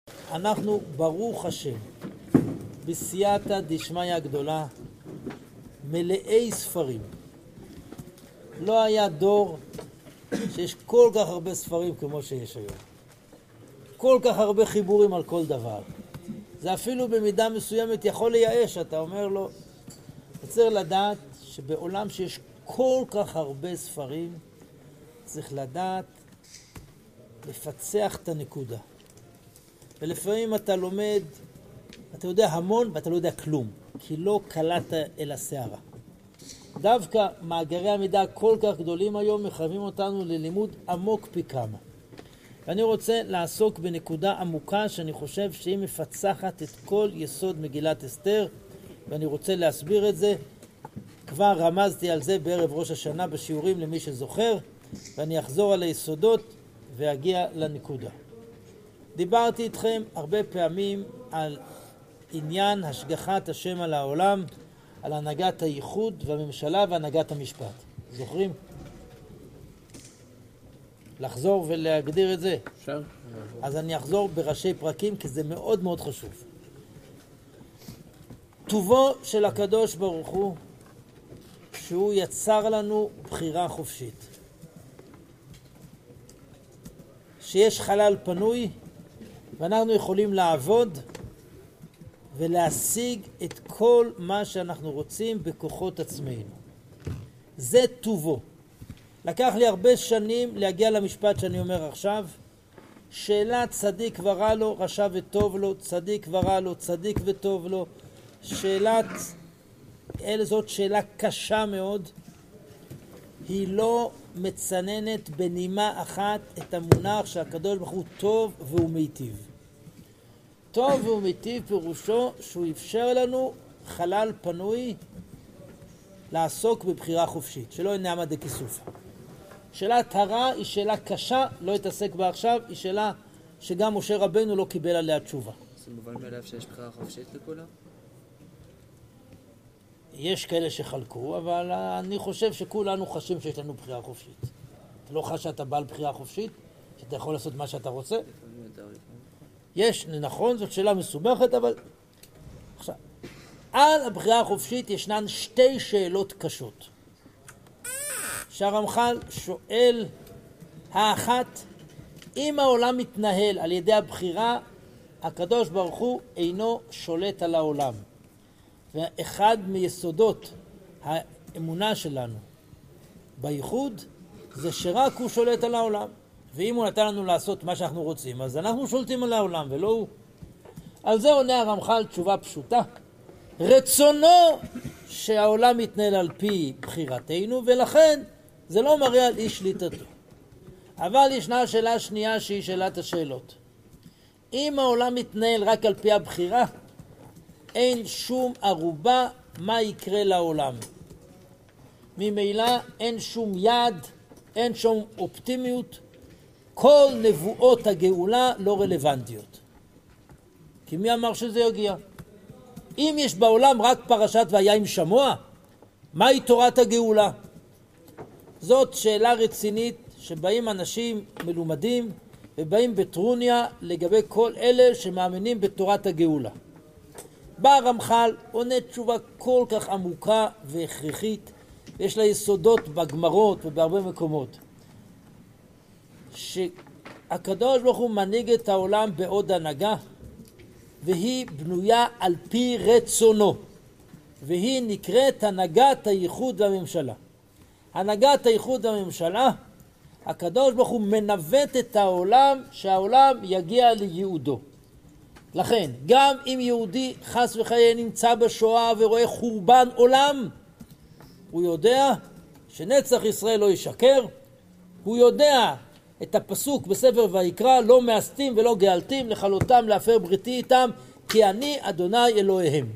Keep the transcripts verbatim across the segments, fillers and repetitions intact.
אנחנו ברוך השם בסייעתא דשמיא הגדולה מלאי ספרים. לא היה דור שיש כל כך הרבה ספרים כמו שיש היום, כל כך הרבה חיבורים על כל דבר. זה אפילו במידה מסוימת יכול לייאש. אתה אומר לו, צריך לדעת שבעולם שיש כל כך הרבה ספרים צריך לדעת לפצח את הנקודה. ולפעמים אתה לומד, אתה יודע המון ואתה לא יודע כלום, כי לא קלעת אל השערה. דווקא מאגרי המידע כל כך גדולים היום מחייבים אותנו ללימוד עמוק פי כמה. ואני רוצה לעסוק בנקודה עמוקה שאני חושב שהיא מפצחת את כל יסוד מגילת אסתר, ואני רוצה להסביר את זה. כבר רמזתי על זה בערב ראש השנה בשיעורים למי שזוכר, ואני אחזור על היסודות ואגיע לנקודה. דיברתי איתכם הרבה פעמים על עניין השגחת השם על העולם, על הנהגת הייחוד והממשלה והנהגת המשפט. זוכרים? לחזור ולהגדיר את זה? אפשר? אז אני אחזור בראשי פרקים כי זה מאוד מאוד חשוב. טובו של הקדוש ברוך הוא שהוא יצר לנו בחירה חופשית. שיש חלל פנוי ואנחנו יכולים לעבוד ולהשיג את כל מה שאנחנו רוצים בכוחות עצמנו. זה טובו. לקח לי הרבה שנים להגיע למשפט שאני אומר עכשיו. שאלה צדיק ורע לו, רשע וטוב לו, צדיק ורע לו, צדיק וטוב לו. שאלת, אלה זאת שאלה קשה מאוד. היא לא מצננת בנימה אחת את המונח שהקדוש ברוך הוא טוב והוא מיטיב. טוב והוא מיטיב פירושו שהוא אפשר לנו חלל פנוי לעסוק בבחירה חופשית, שלא נעמד דכיסופא. שאלת הרע היא שאלה קשה, לא יתעסק בה עכשיו, היא שאלה שגם משה רבנו לא קיבל עליה תשובה. זה מובן מאליו שיש בחירה חופשית לכולם? יש כאלה שחלקו, אבל אני חושב שכולנו חשים שיש לנו בחירה חופשית. אתה לא חש שאתה בעל בחירה חופשית, שאתה יכול לעשות מה שאתה רוצה? יש, נכון, זאת שאלה מסובכת, אבל עכשיו, על הבחירה החופשית ישנן שתי שאלות קשות. שהרמח"ל שואל, האחת, אם העולם מתנהל על ידי הבחירה, הקדוש ברוך הוא אינו שולט על העולם. ואחד מיסודות האמונה שלנו בייחוד זה שרק הוא שולט על העולם. ואם הוא נתן לנו לעשות מה שאנחנו רוצים, אז אנחנו שולטים על העולם ולא הוא. על זה עונה הרמח"ל תשובה פשוטה. רצונו שהעולם יתנהל על פי בחירתנו, ולכן זה לא מראה על אי שליטתו. אבל ישנה שאלה שנייה שהיא שאלת השאלות. אם העולם מתנהל רק על פי הבחירה, אין שום ערובה מה יקרה לעולם. ממילא אין שום יעד, אין שום אופטימיות, כל נבואות הגאולה לא רלוונטיות. כי מי אמר שזה יגיע? אם יש בעולם רק פרשת והיה עם שמוע, מהי תורת הגאולה? זאת שאלה רצינית שבאים אנשים מלומדים ובאים בטרוניה לגבי כל אלה שמאמינים בתורת הגאולה. בא הרמח"ל, עונה תשובה כל כך עמוקה והכרחית, יש לה יסודות בגמרות ובהרבה מקומות. שהקדוש ברוך הוא מנהיג את העולם בעוד הנהגה, והיא בנויה על פי רצונו, והיא נקראת הנהגת הייחוד והממשלה. הנהגת הייחוד והממשלה, הקדוש ברוך הוא מנווט את העולם שהעולם יגיע לייעודו. לכן, גם אם יהודי חס וחלילה נמצא בשואה ורואה חורבן עולם, הוא יודע שנצח ישראל לא ישקר, הוא יודע את הפסוק בספר ויקרא, לא מאסתים ולא גאלתים לכלותם להפר בריתי איתם, כי אני אדוני אלוהיהם.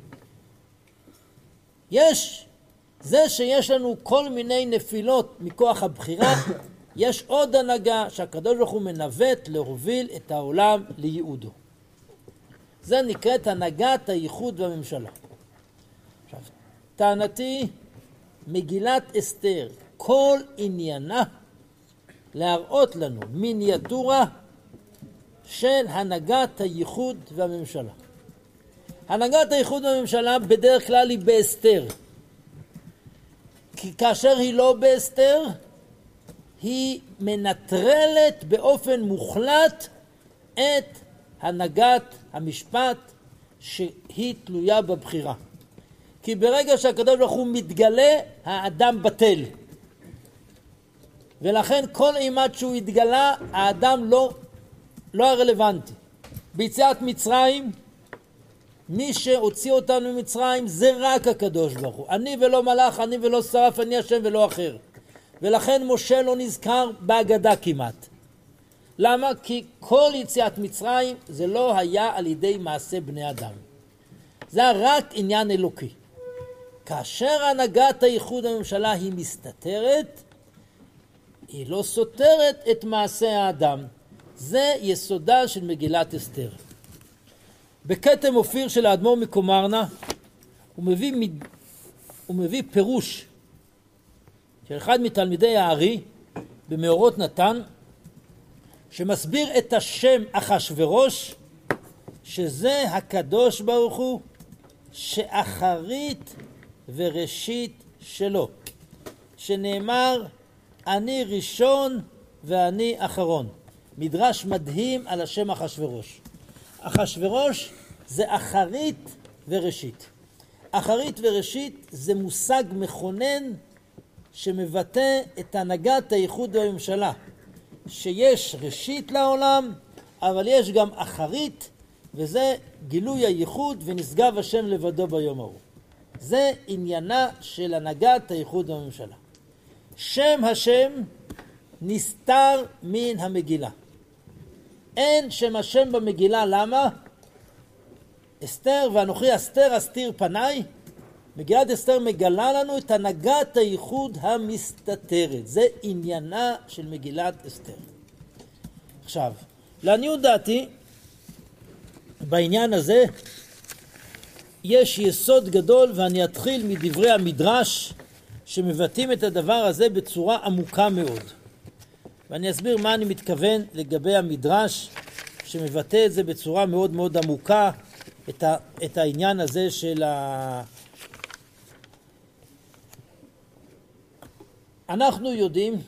יש, זה שיש לנו כל מיני נפילות מכוח הבחירה, יש עוד הנהגה שהקדוש ברוך הוא מנווט להוביל את העולם לייעודו. זה נקראת הנהגת הייחוד והממשלה. עכשיו, טענתי, מגילת אסתר, כל עניינה להראות לנו מיניאטורה של הנהגת הייחוד והממשלה. הנהגת הייחוד והממשלה בדרך כלל היא בהסתר. כי כאשר היא לא בהסתר, היא מנטרלת באופן מוחלט את הנהגת המשפט שהיא תלויה בבחירה. כי ברגע שהקדוש ברוך הוא מתגלה, האדם בטל. ולכן כל אימת שהוא התגלה, האדם לא, לא הרלוונטי. ביציאת מצרים, מי שהוציא אותנו ממצרים זה רק הקדוש ברוך הוא. אני ולא מלאך, אני ולא שרף, אני השם ולא אחר. ולכן משה לא נזכר בהגדה כמעט. למה? כי כל יציאת מצרים זה לא היה על ידי מעשה בני אדם. זה רק עניין אלוקי. כאשר הנהגת הייחוד הממשלה היא מסתתרת, היא לא סותרת את מעשה האדם. זה יסודה של מגילת אסתר. בכתם אופיר של האדמו"ר מקומרנה, הוא מביא, הוא מביא פירוש של אחד מתלמידי הארי במאורות נתן, שמסביר את השם אחשוורוש, שזה הקדוש ברוך הוא שאחרית וראשית שלו, שנאמר אני ראשון ואני אחרון. מדרש מדהים על השם אחשוורוש. אחשוורוש זה אחרית וראשית. אחרית וראשית זה מושג מכונן שמבטא את הנהגת הייחוד והממשלה, שיש ראשית לעולם, אבל יש גם אחרית, וזה גילוי הייחוד ונשגב השם לבדו ביום ההוא. זה עניינה של הנהגת הייחוד והממשלה. שם השם נסתר מן המגילה. אין שם השם במגילה, למה? אסתר ואנוכי אסתר אסתיר פניי. מגילת אסתר מגלה לנו את הנהגת הייחוד המסתתרת. זה עניינה של מגילת אסתר. עכשיו, לעניות דעתי, בעניין הזה יש יסוד גדול, ואני אתחיל מדברי המדרש שמבטאים את הדבר הזה בצורה עמוקה מאוד. ואני אסביר מה אני מתכוון לגבי המדרש שמבטא את זה בצורה מאוד מאוד עמוקה, את, ה, את העניין הזה של ה... אנחנו יודעים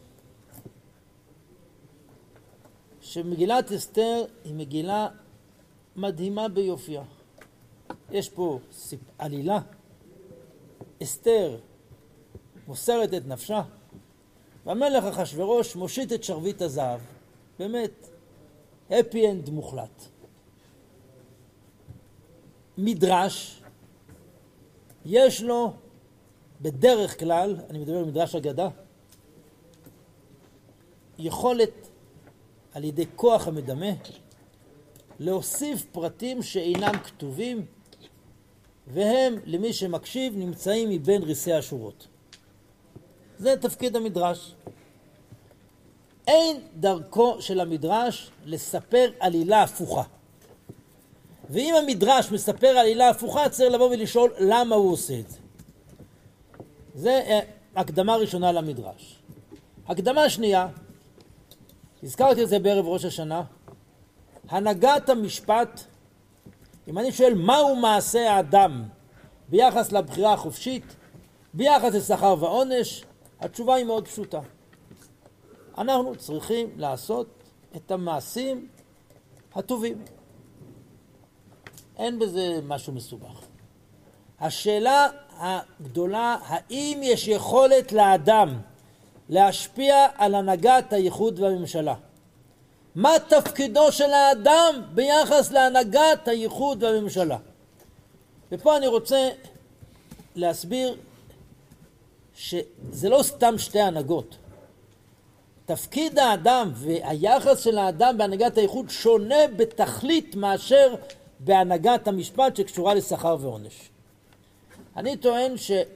שמגילת אסתר היא מגילה מדהימה ביופייה. יש פה עלילה, אסתר מוסרת את נפשה, והמלך אחשוורוש מושיט את שרביט הזהב. באמת, הפי אנד מוחלט. מדרש, יש לו בדרך כלל, אני מדבר על מדרש אגדה, יכולת על ידי כוח המדמה להוסיף פרטים שאינם כתובים, והם למי שמקשיב נמצאים מבין ריסי השורות. זה תפקיד המדרש. אין דרכו של המדרש לספר עלילה הפוכה. ואם המדרש מספר עלילה הפוכה, צריך לבוא ולשאול למה הוא עושה את זה. זה הקדמה ראשונה למדרש. הקדמה שנייה, הזכרתי את זה בערב ראש השנה, הנהגת המשפט. אם אני שואל מהו מעשה האדם ביחס לבחירה החופשית, ביחס לשכר ועונש, התשובה היא מאוד פשוטה. אנחנו צריכים לעשות את המעשים הטובים. אין בזה משהו מסובך. השאלה הגדולה, האם יש יכולת לאדם להשפיע על הנהגת הייחוד והממשלה? מה תפקידו של האדם ביחס להנהגת הייחוד והממשלה? ופה אני רוצה להסביר שזה לא סתם שתי הנהגות. תפקיד האדם והיחס של האדם בהנהגת הייחוד שונה בתכלית מאשר בהנהגת המשפט שקשורה לשכר ועונש. אני טוען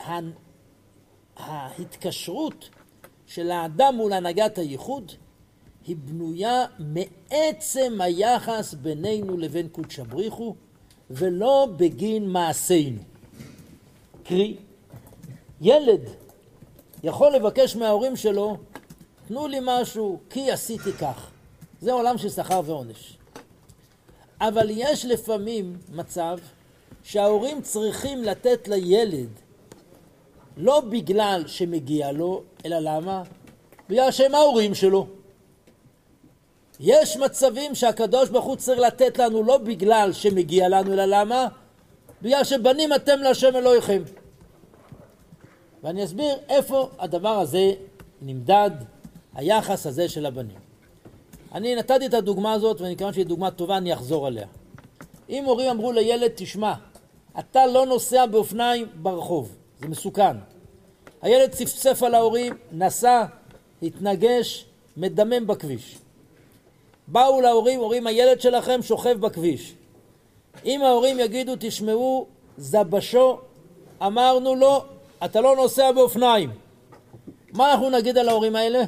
שההתקשרות של האדם מול הנהגת הייחוד היא בנויה מעצם היחס בינינו לבין קודש בריחו, ולא בגין מעשינו. קרי, ילד יכול לבקש מההורים שלו, תנו לי משהו כי עשיתי כך. זה עולם של שכר ועונש. אבל יש לפעמים מצב שההורים צריכים לתת לילד לא בגלל שמגיע לו, אלא למה? בגלל שהם ההורים שלו. יש מצבים שהקדוש ברוך הוא צריך לתת לנו לא בגלל שמגיע לנו, אלא למה? בגלל שבנים אתם להשם אלוהיכם. ואני אסביר איפה הדבר הזה נמדד, היחס הזה של הבנים. אני נתתי את הדוגמה הזאת, ואני כמובן שהיא דוגמה טובה, אני אחזור עליה. אם הורים אמרו לילד, תשמע, אתה לא נוסע באופניים ברחוב, זה מסוכן. הילד צפצף על ההורים, נסע, התנגש, מדמם בכביש. באו להורים, הורים, הילד שלכם שוכב בכביש. אם ההורים יגידו, תשמעו, זבשו, אמרנו לו, אתה לא נוסע באופניים. מה אנחנו נגיד על ההורים האלה?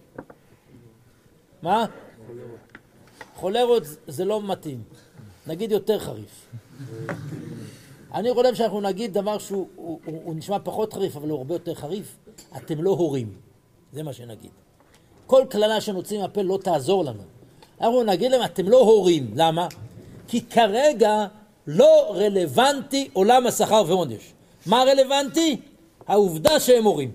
מה? חולרות זה לא מתאים. נגיד יותר חריף. אני חושב שאנחנו נגיד דבר שהוא הוא, הוא, הוא נשמע פחות חריף, אבל הוא הרבה יותר חריף. אתם לא הורים. זה מה שנגיד. כל כללה שנוצאים מהפה לא תעזור לנו. אנחנו נגיד להם, אתם לא הורים. למה? כי כרגע לא רלוונטי עולם השכר ועונש. מה רלוונטי? העובדה שהם הורים.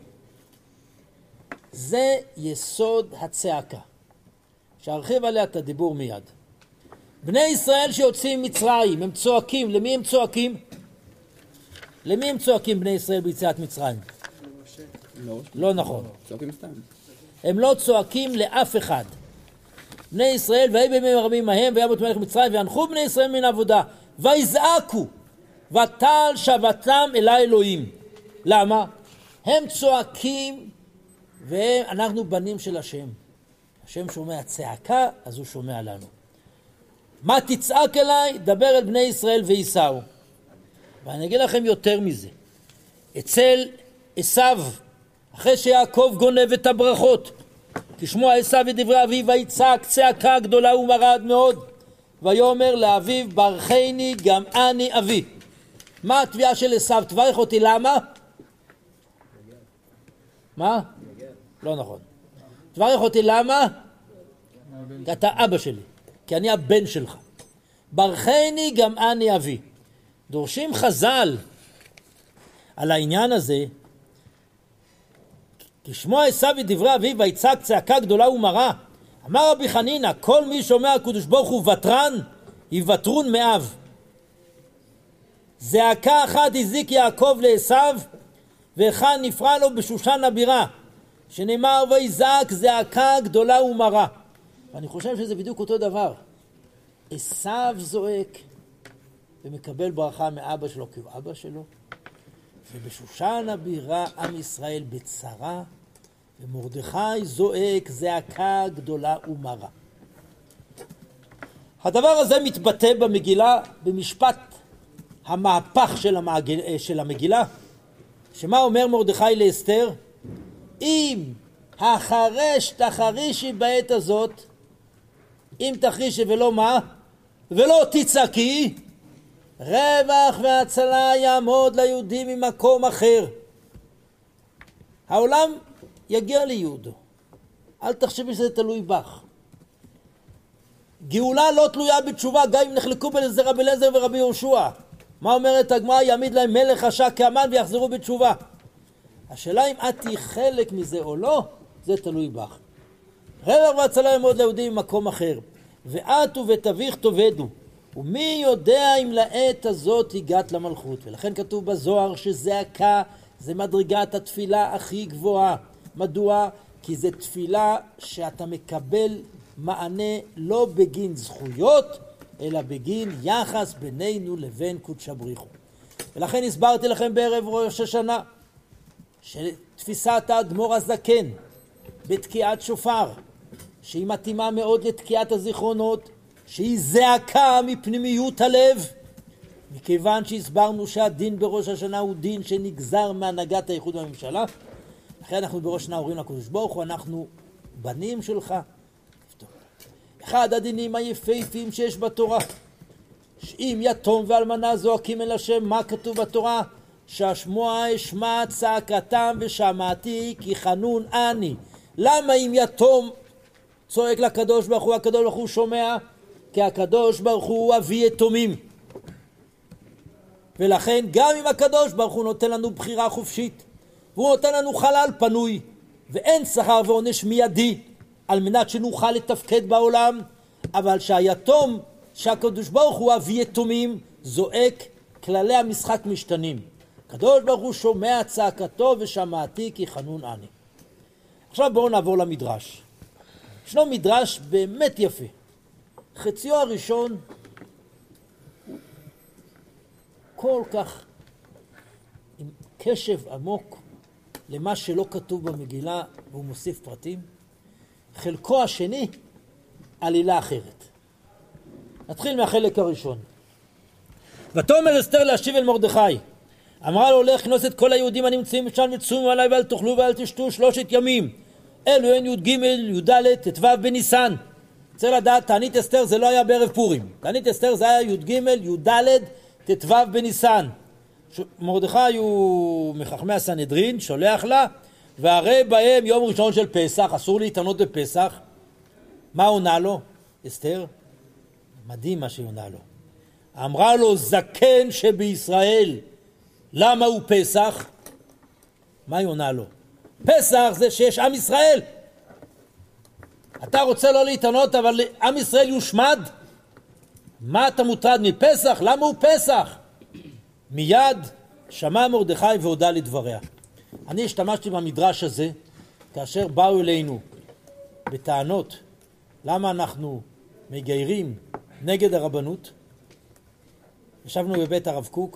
זה יסוד הצעקה. שארחיב עליה את הדיבור מיד. בני ישראל שיוצאים מצרים, הם צועקים. למי הם צועקים? למי הם צועקים בני ישראל ביציאת מצרים? לא. לא נכון. צועקים סתם. הם לא צועקים לאף אחד. בני ישראל, ויהי בימים רבים מהם, וימות מלך מצרים, וינחו בני ישראל מן העבודה, ויזעקו, ותעל שבתם אל האלוהים. למה? הם צועקים, ואנחנו בנים של השם. השם שומע צעקה, אז הוא שומע לנו. מה תצעק אליי? דבר אל בני ישראל וייסעו. ואני אגיד לכם יותר מזה. אצל עשיו, אחרי שיעקב גונב את הברכות, תשמוע עשיו את דברי אביו, ויצעק צעקה גדולה ומרה עד מאוד, ויאמר לאביו, ברכני גם אני אבי. מה התביעה של עשיו? תברך אותי, למה? מה? לא נכון. תברך אותי, למה? כי אתה אבא שלי, כי אני הבן שלך. ברכני גם אני אבי. דורשים חז"ל על העניין הזה, תשמוע עשיו את דברי אביו, ויצעק צעקה גדולה ומרה. אמר רבי חנינא, כל מי שומע הקדוש ברוך הוא ותרן, יוותרון מאב. זעקה אחת הזיק יעקב לעשיו, ואחד נפרע לו בשושן הבירה, שנאמר ויזעק זעקה גדולה ומרה. ואני חושב שזה בדיוק אותו דבר. עשיו זועק ומקבל ברכה מאבא שלו כי הוא אבא שלו, ובשושן הבירה עם ישראל בצרה, ומרדכי זועק זעקה גדולה ומרה. הדבר הזה מתבטא במגילה במשפט המהפך של, המעגל, של המגילה, שמה אומר מרדכי לאסתר? אם החרש תחרישי בעת הזאת, אם תחרישי ולא מה? ולא תצעקי, רווח והצלה יעמוד ליהודים ממקום אחר. העולם יגיע ליהודו. אל תחשבי שזה תלוי בך. גאולה לא תלויה בתשובה, גם אם נחלקו בזה רבי אליעזר ורבי יהושע. מה אומרת הגמרא? יעמיד להם מלך רשע כהמן ויחזרו בתשובה. השאלה אם את תהי חלק מזה או לא, זה תלוי בך. רווח והצלה יעמוד ליהודים ממקום אחר. ואת ובית אביך תאבדו. ומי יודע אם לעת הזאת הגעת למלכות. ולכן כתוב בזוהר שזעקה זה מדרגת התפילה הכי גבוהה. מדוע? כי זה תפילה שאתה מקבל מענה לא בגין זכויות, אלא בגין יחס בינינו לבין קודש הבריחו. ולכן הסברתי לכם בערב ראש השנה, שתפיסת האדמו"ר הזקן בתקיעת שופר, שהיא מתאימה מאוד לתקיעת הזיכרונות, שהיא זעקה מפנימיות הלב, מכיוון שהסברנו שהדין בראש השנה הוא דין שנגזר מהנהגת האיחוד בממשלה. לכן אנחנו בראש השנה אומרים לקדוש ברוך הוא, אנחנו בנים שלך. אחד הדינים היפהפיים שיש בתורה, שאם יתום ואלמנה זועקים אל השם, מה כתוב בתורה? שהשמוע אשמע צעקתם ושמעתי כי חנון אני. למה אם יתום צועק לקדוש ברוך הוא, הקדוש ברוך הוא שומע, כי הקדוש ברוך הוא אבי יתומים. ולכן גם אם הקדוש ברוך הוא נותן לנו בחירה חופשית, והוא נותן לנו חלל פנוי, ואין שכר ועונש מיידי, על מנת שנוכל לתפקד בעולם, אבל שהיתום, שהקדוש ברוך הוא אבי יתומים, זועק, כללי המשחק משתנים. הקדוש ברוך הוא שומע צעקתו ושמעתי כי חנון אני. עכשיו בואו נעבור למדרש. ישנו מדרש באמת יפה. חציו הראשון הוא כל כך עם קשב עמוק למה שלא כתוב במגילה, והוא מוסיף פרטים. חלקו השני עלילה אחרת. נתחיל מהחלק הראשון. ותאמר אסתר להשיב אל מרדכי, אמרה לו, לך כנוס את כל היהודים הנמצאים שם וצומו עליי ואל תאכלו ואל תשתו שלושת ימים. אלו הן י"ג, י"ד, ט"ו בניסן. צריך לדעת, תענית אסתר זה לא היה בערב פורים. תענית אסתר זה היה י"ג, י"ד, ט"ו בניסן. מרדכי הוא מחכמי הסנהדרין, שולח לה, והרי בהם יום ראשון של פסח, אסור להתענות בפסח. מה עונה לו? אסתר? מדהים מה שהיא עונה לו. אמרה לו, זקן שבישראל, למה הוא פסח? מה היא עונה לו? פסח זה שיש עם ישראל. אתה רוצה לא להתענות, אבל עם ישראל יושמד? מה אתה מוטרד מפסח? למה הוא פסח? מיד שמע מרדכי והודה לדבריה. אני השתמשתי במדרש הזה, כאשר באו אלינו בטענות, למה אנחנו מגיירים נגד הרבנות. ישבנו בבית הרב קוק,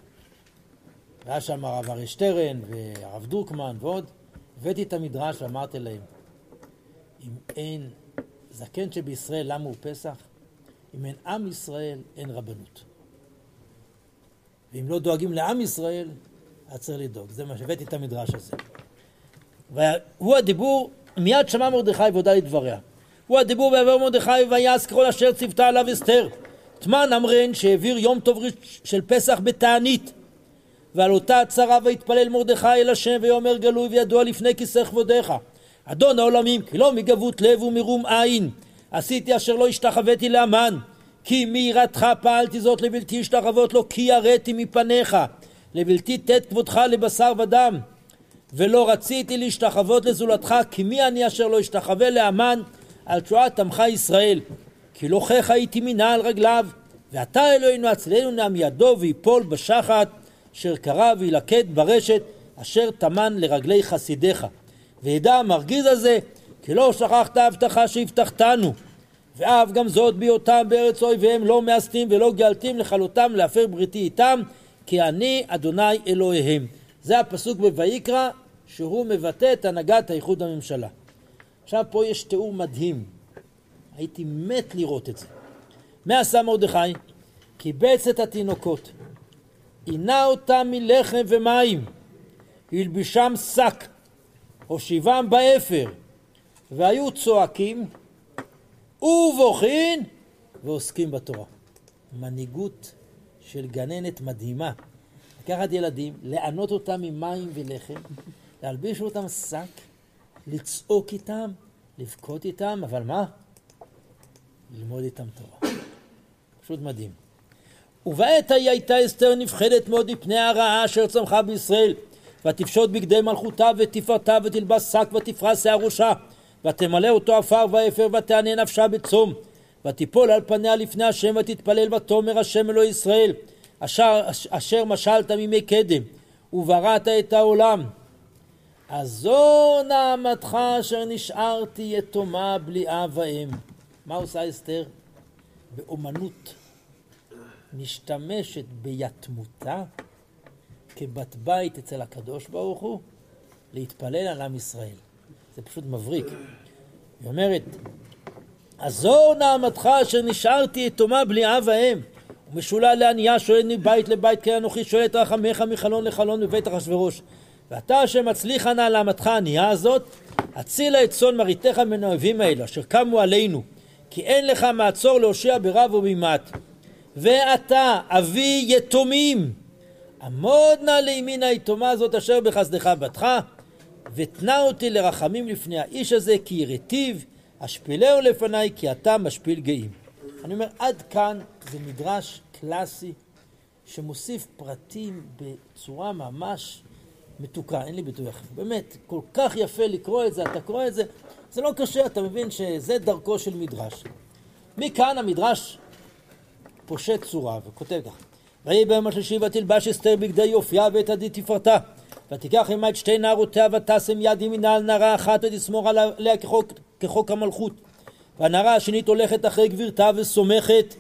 והיה שם הרב אריה שטרן והרב דרוקמן ועוד. הבאתי את המדרש ואמרתי להם, אם אין זקן שבישראל, למה הוא פסח? אם אין עם ישראל, אין רבנות. ואם לא דואגים לעם ישראל, אז צריך לדאוג. זה מה שהבאתי את המדרש הזה. והוא הדיבור, מיד שמע מרדכי והודה לדבריה. הוא הדיבור בעבר מרדכי ויעש כל אשר צוותה עליו אסתר. תמן אמרן שהעביר יום טוב של פסח בתענית. ועל אותה הצרה והתפלל מרדכי אל השם ויאמר גלוי וידוע לפני כיסא כבודך. אדון העולמים, כי לא מגבות לב ומרום עין. עשיתי אשר לא השתחוויתי לאמן. כי מיראתך פעלתי זאת לבלתי השתחוות לו, כי יראתי מפניך. לבלתי תת כבודך לבשר ודם. ולא רציתי להשתחוות לזולתך, כי מי אני אשר לא השתחווה לאמן על תשועת עמך ישראל. כי לוחך הייתי מינה על רגליו. ואתה אלוהינו הצלנו נעם ידו ויפול בשחת, אשר קרא וילקט ברשת, אשר תמן לרגלי חסידיך. וידע המרגיז הזה, כי לא שכחת הבטחה שהבטחתנו. ואף גם זאת בהיותם בארץ אויביהם לא מאסתים ולא גאלתים לכלותם להפר בריתי איתם, כי אני אדוני אלוהיהם. זה הפסוק בויקרא, שהוא מבטא את הנהגת האיחוד הממשלה. עכשיו פה יש תיאור מדהים. הייתי מת לראות את זה. מה עשה מרדכי? קיבץ את התינוקות. עינה אותם מלחם ומים. הלבישם שק. הושיבם באפר. והיו צועקים ובוכין ועוסקים בתורה. מנהיגות של גננת מדהימה. לקחת ילדים, לענות אותם ממים ולחם, להלביש אותם שק, לצעוק איתם, לבכות איתם, אבל מה? ללמוד איתם תורה. פשוט מדהים. ובעת ההיא הייתה אסתר נפחדת מאוד מפני הרעה אשר צמחה בישראל, ותפשוט בגדי מלכותה ותפארתה ותלבש שק ותפרס שיער ראשה, ותמלא אותו עפר ואפר ותענה נפשה בצום, ותיפול על פניה לפני השם ותתפלל ותאמר השם אלוהי ישראל, אשר, אשר משלת מימי קדם ובראת את העולם. אז זו נעמתך אשר נשארתי יתומה בלי אב ואם. מה עושה אסתר? באומנות משתמשת ביתמותה כבת בית אצל הקדוש ברוך הוא להתפלל על עם ישראל. זה פשוט מבריק. היא אומרת, אז זו נעמתך אשר נשארתי יתומה בלי אב ואם, ומשולה לענייה שואלת מבית לבית, כי אנוכי שואלת רחמך מחלון לחלון בבית אחשוורוש. ואתה אשר מצליחה נא לעמתך הענייה הזאת, הצילה את צאן מרעיתך מן האויבים האלה אשר קמו עלינו, כי אין לך מעצור להושיע ברב ובמעט. ואתה אבי יתומים, עמוד נא לימין היתומה הזאת אשר בחסדך בתך, ותנה אותי לרחמים לפני האיש הזה, כי ירטיב השפילהו לפניי כי אתה משפיל גאים. אני אומר, עד כאן זה מדרש קלאסי שמוסיף פרטים בצורה ממש מתוקה, אין לי ביטוי אחר. באמת, כל כך יפה לקרוא את זה, אתה קורא את זה, זה לא קשה, אתה מבין שזה דרכו של מדרש. מכאן המדרש פושט צורה וכותב כך. ויהי ביום השלישי ותלבש אסתר בגדי יופייה ואת עדי תפארתה, ותיקח עמה את שתי נערותיה ותשם יד ימינה על נערה אחת ותסמוך עליה כחוק, כחוק המלכות. והנערה השנית הולכת אחרי גבירתה וסומכת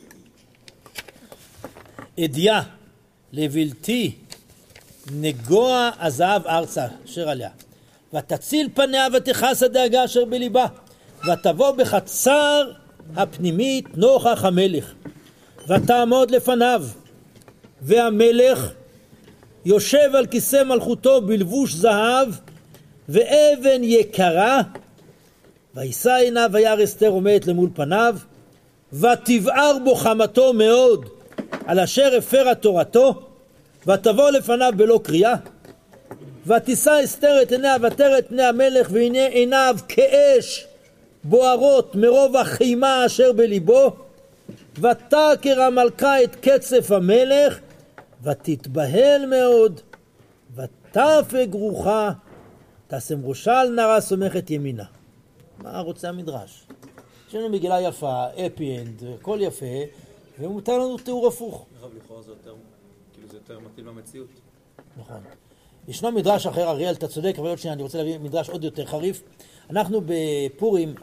אדיה לבלתי נגוע הזהב ארצה אשר עליה. ותציל פניה ותכס הדאגה אשר בליבה, ותבוא בחצר הפנימית נוכח המלך, ותעמוד לפניו, והמלך יושב על כיסא מלכותו בלבוש זהב ואבן יקרה, וישא עיניו וירא אסתר עומדת למול פניו, ותבער בו חמתו מאוד על אשר הפרה תורתו, ותבוא לפניו בלא קריאה. ותישא אסתר את עיניה ותרא את פני המלך, והנה עיניו כאש בוערות מרוב החימה אשר בליבו, ותכר המלכה את קצף המלך, ותתבהל מאוד, ותפק רוחה, תשם ראשה על נערה סומכת ימינה. מה רוצה המדרש? יש לנו מגילה יפה, אפי אנד, הכל יפה, ומותר לנו תיאור הפוך. רב לכאורה זה יותר, כאילו זה יותר מתאים למציאות. נכון. ישנו מדרש אחר, אריאל, אתה צודק, אבל עוד שנייה, אני רוצה להביא מדרש עוד יותר חריף. אנחנו בפורים,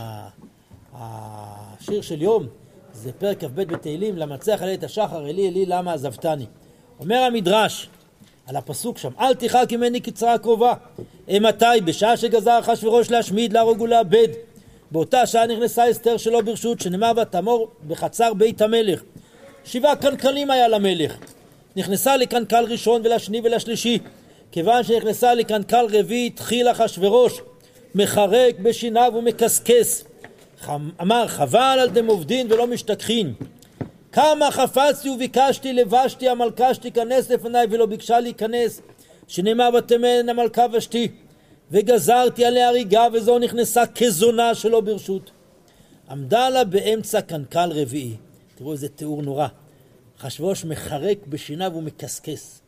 השיר של יום, זה פרק כ"ב בתהילים, למצח עלי את השחר, אלי אלי למה עזבתני. אומר המדרש על הפסוק שם, אל תרחק ממני קצרה קרובה. מתי? בשעה שגזר אחשוורוש להשמיד, להרוג ולאבד. באותה שעה נכנסה אסתר שלא ברשות, שנאמר ותעמור בחצר בית המלך. שבעה קנקלים היה למלך. נכנסה לקנקל ראשון ולשני ולשלישי. כיוון שנכנסה לקנקל רביעי, התחיל אחשוורוש מחרק בשיניו ומקסקס. אמר חבל על דם עובדין ולא משתכחין. כמה חפצתי וביקשתי לבשתי המלכה שתיכנס לפניי ולא ביקשה להיכנס, שנאמר ותמן המלכה ושתי, וגזרתי עליה הריגה וזו נכנסה כזונה שלא ברשות. עמדה לה באמצע קנקל רביעי. תראו איזה תיאור נורא. אחשוורוש מחרק בשיניו ומקסקס.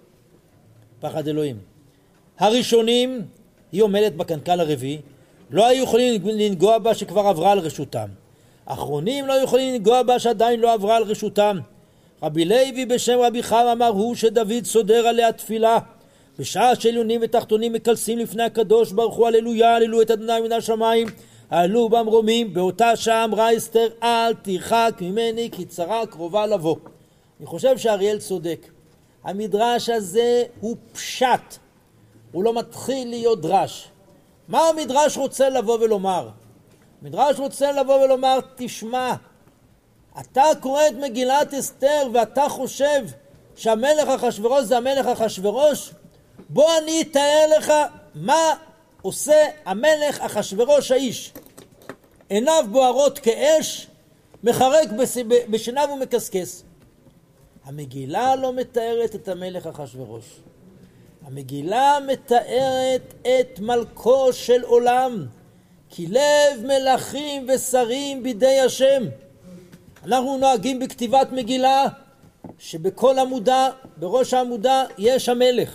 פחד אלוהים. הראשונים, היא עומדת בקנקל הרביעי, לא היו יכולים לנגוע בה שכבר עברה על רשותם. אחרונים לא יכולים לנגוע בה שעדיין לא עברה על רשותם. רבי לוי בשם רבי חם אמר הוא שדוד סודר עליה תפילה. בשעה שעליונים ותחתונים מקלסים לפני הקדוש ברוך הוא, הללויה, הללו את אדוני מן השמיים, העלו במרומים. באותה שעה אמרה אסתר, אל תרחק ממני כי צרה קרובה לבוא. אני חושב שאריאל צודק. המדרש הזה הוא פשט. הוא לא מתחיל להיות דרש. מה המדרש רוצה לבוא ולומר? המדרש רוצה לבוא ולומר, תשמע, אתה קורא את מגילת אסתר ואתה חושב שהמלך אחשוורוש זה המלך אחשוורוש? בוא אני אתאר לך מה עושה המלך אחשוורוש האיש. עיניו בוערות כאש, מחרק בשיניו ומקסקס. המגילה לא מתארת את המלך אחשוורוש. המגילה מתארת את מלכו של עולם, כי לב מלכים ושרים בידי השם. אנחנו נוהגים בכתיבת מגילה שבכל עמודה, בראש העמודה יש המלך.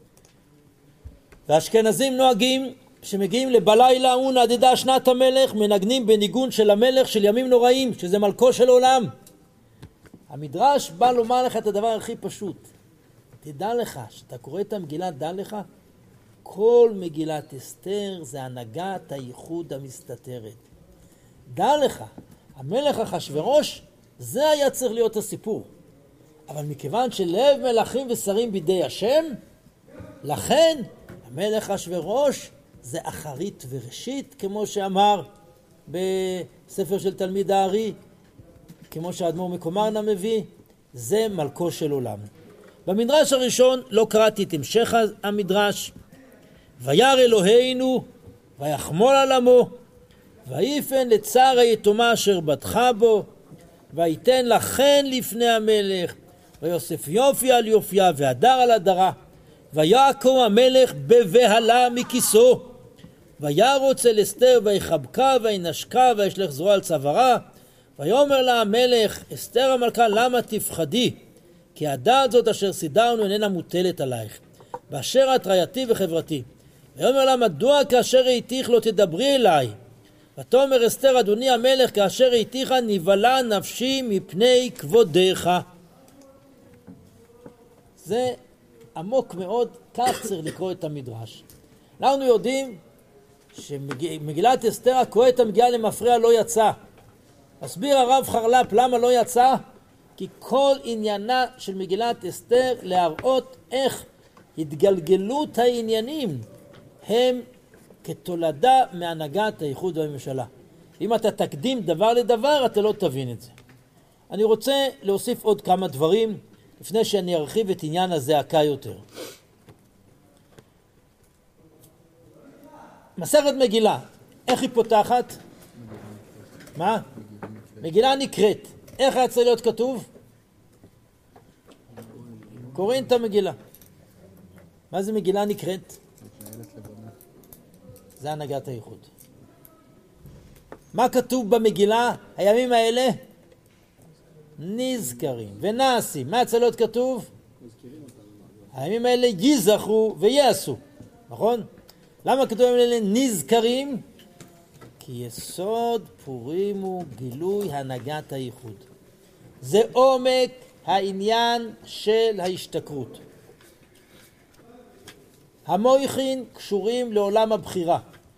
והאשכנזים נוהגים שמגיעים לבלילה ונעדדה שנת המלך, מנגנים בניגון של המלך של ימים נוראים, שזה מלכו של עולם. המדרש בא לומר לך את הדבר הכי פשוט. תדע לך, שאתה קורא את המגילה, דע לך, כל מגילת אסתר זה הנהגת הייחוד המסתתרת. דע לך, המלך אחשוורוש, זה היה צריך להיות הסיפור. אבל מכיוון שלב מלכים ושרים בידי השם, לכן המלך אחשוורוש זה אחרית וראשית, כמו שאמר בספר של תלמיד הארי, כמו שהאדמו"ר מקומרנה מביא, זה מלכו של עולם. במדרש הראשון לא קראתי את המשך המדרש. וירא אלוהינו ויחמול על עמו ויפן לצער היתומה אשר בטחה בו ויתן לכן לפני המלך ויוסף יופי על יופיה והדר על הדרה ויקום המלך בבהלה מכיסו וירוץ אל אסתר ויחבקה וינשקה וישלח זרוע על צווארה, ויאמר לה המלך, אסתר המלכה, למה תפחדי? כי הדעת זאת אשר סידרנו איננה מוטלת עלייך, באשר את רעייתי וחברתי. ויאמר לה, מדוע כאשר ראיתיך לא תדברי אליי? ותאמר אסתר, אדוני המלך, כאשר ראיתיך נבהלה נפשי מפני כבודך. זה עמוק מאוד, כך צריך לקרוא את המדרש. אנחנו יודעים שמגילת אסתר, הקורא את המגילה למפרע לא יצא. מסביר הרב חרל"פ למה לא יצא? כי כל עניינה של מגילת אסתר להראות איך התגלגלות העניינים הם כתולדה מהנהגת האיחוד והממשלה. אם אתה תקדים דבר לדבר, אתה לא תבין את זה. אני רוצה להוסיף עוד כמה דברים לפני שאני ארחיב את עניין הזעקה יותר. מסכת מגילה, איך היא פותחת? מה? מגילה נקראת. איך היה צריך להיות כתוב? קוראים את המגילה. מה זה מגילה נקראת? זה הנהגת האיחוד. מה כתוב במגילה? הימים האלה? נזכרים ונעשים. מה צריך להיות כתוב? הימים האלה יזכרו ויעשו. נכון? למה כתוב הימים האלה נזכרים? כי יסוד פורים הוא גילוי הנהגת הייחוד. זה עומק העניין של ההשתכרות. המויכין קשורים לעולם הבחירה.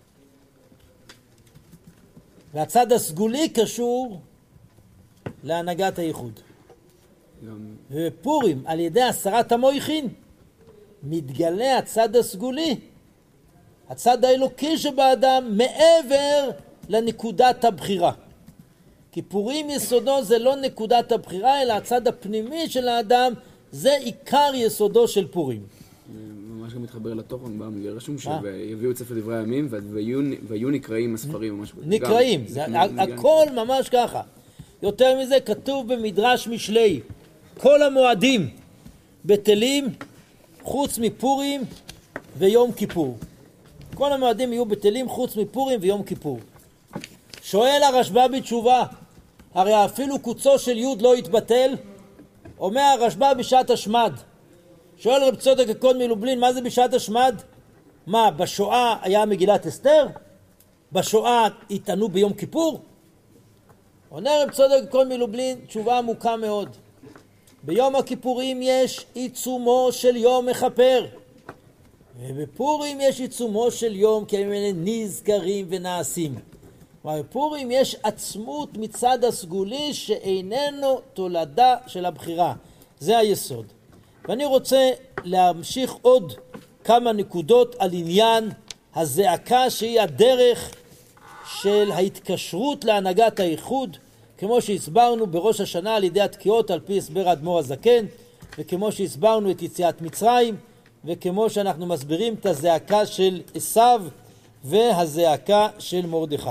והצד הסגולי קשור להנהגת הייחוד. ובפורים, על ידי הסרת המויכין, מתגלה הצד הסגולי, הצד האלוקי שבאדם, מעבר לנקודת הבחירה. כי פורים יסודו זה לא נקודת הבחירה, אלא הצד הפנימי של האדם, זה עיקר יסודו של פורים. ממש גם מתחבר לתוכן, רשום שיביאו את ספר דברי הימים, והיו נקראים הספרים או משהו. נקראים, הכל ממש ככה. יותר מזה כתוב במדרש משלי, כל המועדים בטלים חוץ מפורים ויום כיפור. כל המועדים יהיו בטלים חוץ מפורים ויום כיפור. שואל הרשב"א בתשובה, הרי אפילו קוצו של יוד לא יתבטל? אומר הרשב"א בשעת השמד. שואל רב צודק הכהן מלובלין, מה זה בשעת השמד? מה, בשואה היה מגילת אסתר? בשואה התענו ביום כיפור? עונה רב צודק הכהן מלובלין תשובה עמוקה מאוד. ביום הכיפורים יש עיצומו של יום מכפר. ובפורים יש עיצומו של יום, כי הם אלה נזכרים ונעשים. ובפורים יש עצמות מצד הסגולי שאיננו תולדה של הבחירה. זה היסוד. ואני רוצה להמשיך עוד כמה נקודות על עניין הזעקה שהיא הדרך של ההתקשרות להנהגת האיחוד, כמו שהסברנו בראש השנה על ידי התקיעות על פי הסבר האדמו"ר הזקן, וכמו שהסברנו את יציאת מצרים, וכמו שאנחנו מסבירים את הזעקה של עשיו והזעקה של מרדכי.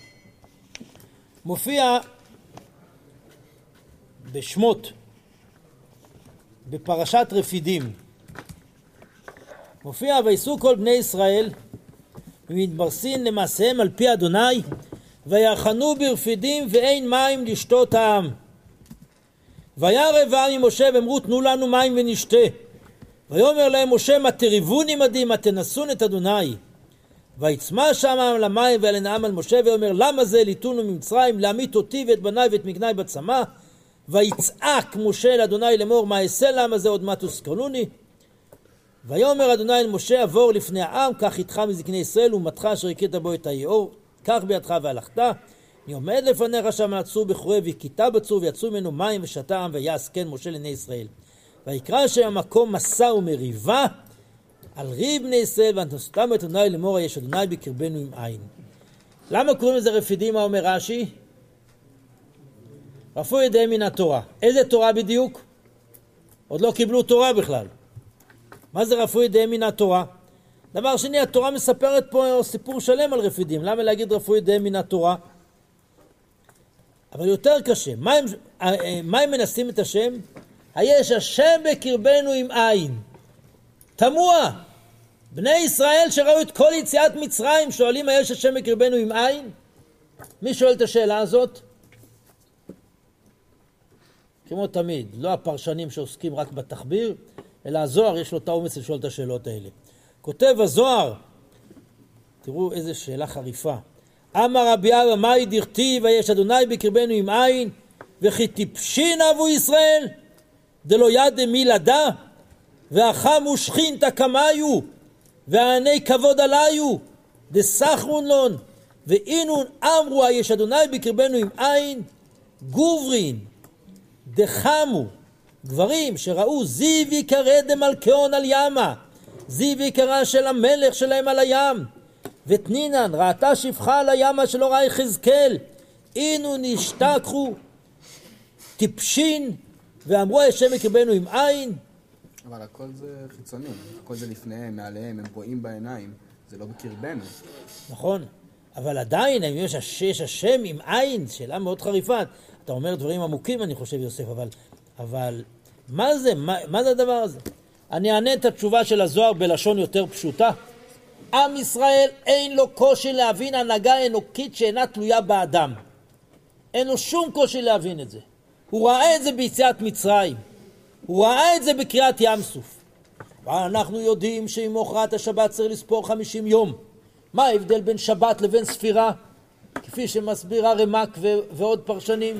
מופיע בשמות, בפרשת רפידים, מופיע ויסעו כל בני ישראל ומתברסין למעשיהם על פי אדוני, ויחנו ברפידים ואין מים לשתות העם. וירא העם עם משה ואמרו תנו לנו מים ונשתה. ויאמר להם משה, מה תריבון עמדי, מה תנסון את אדוני? ויצמא שם העם למים ועלן העם על משה, ואומר למה זה ליתונו ממצרים, להמית אותי ואת בניי ואת מקניי בצמא? ויצעק משה לאדוני לאמור, מה אעשה לעם הזה, עוד מה תזכרונוני? ויאמר אדוני אל משה, עבור לפני העם, קח איתך מזקני ישראל ומתך אשר הכית בו את היאור, קח בידך והלכת. אני עומד לפניך שם עצור בחורב, וכיתה בצור ויצאו ממנו מים ושתה העם, ויעש כן משה לעיני ישראל. ויקרא שם המקום מסע ומריבה על ריב בני ישראל, ונתנותם את אדוני לאמור, יש אדוני בקרבנו עם עין. למה קוראים לזה רפידים? מה אומר רש"י? רפו ידיהם מן התורה. איזה תורה בדיוק? עוד לא קיבלו תורה בכלל. מה זה רפו ידיהם מן התורה? דבר שני, התורה מספרת פה סיפור שלם על רפידים. למה להגיד רפו ידיהם מן התורה? אבל יותר קשה. מה הם, מה הם מנסים את השם? היש השם בקרבנו עם עין. תמוה. בני ישראל שראו את כל יציאת מצרים שואלים היש השם בקרבנו עם עין? מי שואל את השאלה הזאת? כמו תמיד, לא הפרשנים שעוסקים רק בתחביר, אלא הזוהר יש לו את האומץ לשאול את השאלות האלה. כותב הזוהר, תראו איזה שאלה חריפה. אמר רבי אבא מאי דכתיב ויש אדוני בקרבנו עם עין וכי טיפשין אבו ישראל דלא ידע מילדה והחמו שכינתא קמיו והעני כבוד עליו דסחרון לון ואינון אמרו יש אדוני בקרבנו עם עין גוברין דחמו גברים שראו זיו יקרא דמלכאון על ימה זיו יקרא של המלך שלהם על הים ותנינן ראתה שפחה על הימה שלא ראה יחזקאל אינו נשתכחו טיפשין ואמרו השם בקרבנו עם עין. אבל הכל זה חיצוני, הכל זה לפניהם, מעליהם, הם רואים בעיניים, זה לא בקרבנו. נכון, אבל עדיין אם יש, יש השם עם עין, שאלה מאוד חריפה, אתה אומר דברים עמוקים אני חושב יוסף, אבל, אבל מה זה, מה, מה זה הדבר הזה? אני אענה את התשובה של הזוהר בלשון יותר פשוטה. עם ישראל אין לו קושי להבין הנהגה אנוקית שאינה תלויה באדם. אין לו שום קושי להבין את זה. הוא ראה את זה ביציאת מצרים. הוא ראה את זה בקריאת ים סוף. ואנחנו יודעים שעם הוכרעת השבת צריך לספור חמישים יום. מה ההבדל בין שבת לבין ספירה? כפי שמסבירה רמ"ק ו- ועוד פרשנים.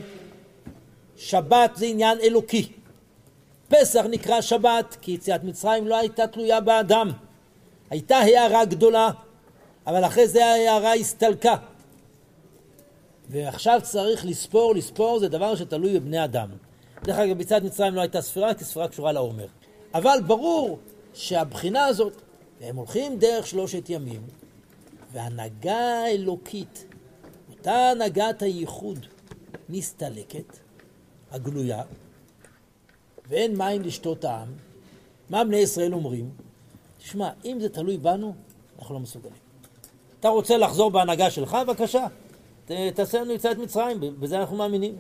שבת זה עניין אלוקי. פסח נקרא שבת כי יציאת מצרים לא הייתה תלויה באדם. הייתה הערה גדולה, אבל אחרי זה הערה הסתלקה. ועכשיו צריך לספור, לספור זה דבר שתלוי בבני אדם. דרך אגב, ביציאת מצרים לא הייתה ספירה, כי ספירה קשורה לעומר. אבל ברור שהבחינה הזאת, והם הולכים דרך שלושת ימים, והנהגה האלוקית, אותה הנהגת הייחוד, מסתלקת, הגלויה, ואין מים לשתות העם. מה בני ישראל אומרים? תשמע, אם זה תלוי בנו, אנחנו לא מסוגלים. אתה רוצה לחזור בהנהגה שלך? בבקשה. ת, תעשה לנו יציאת מצרים, בזה אנחנו מאמינים.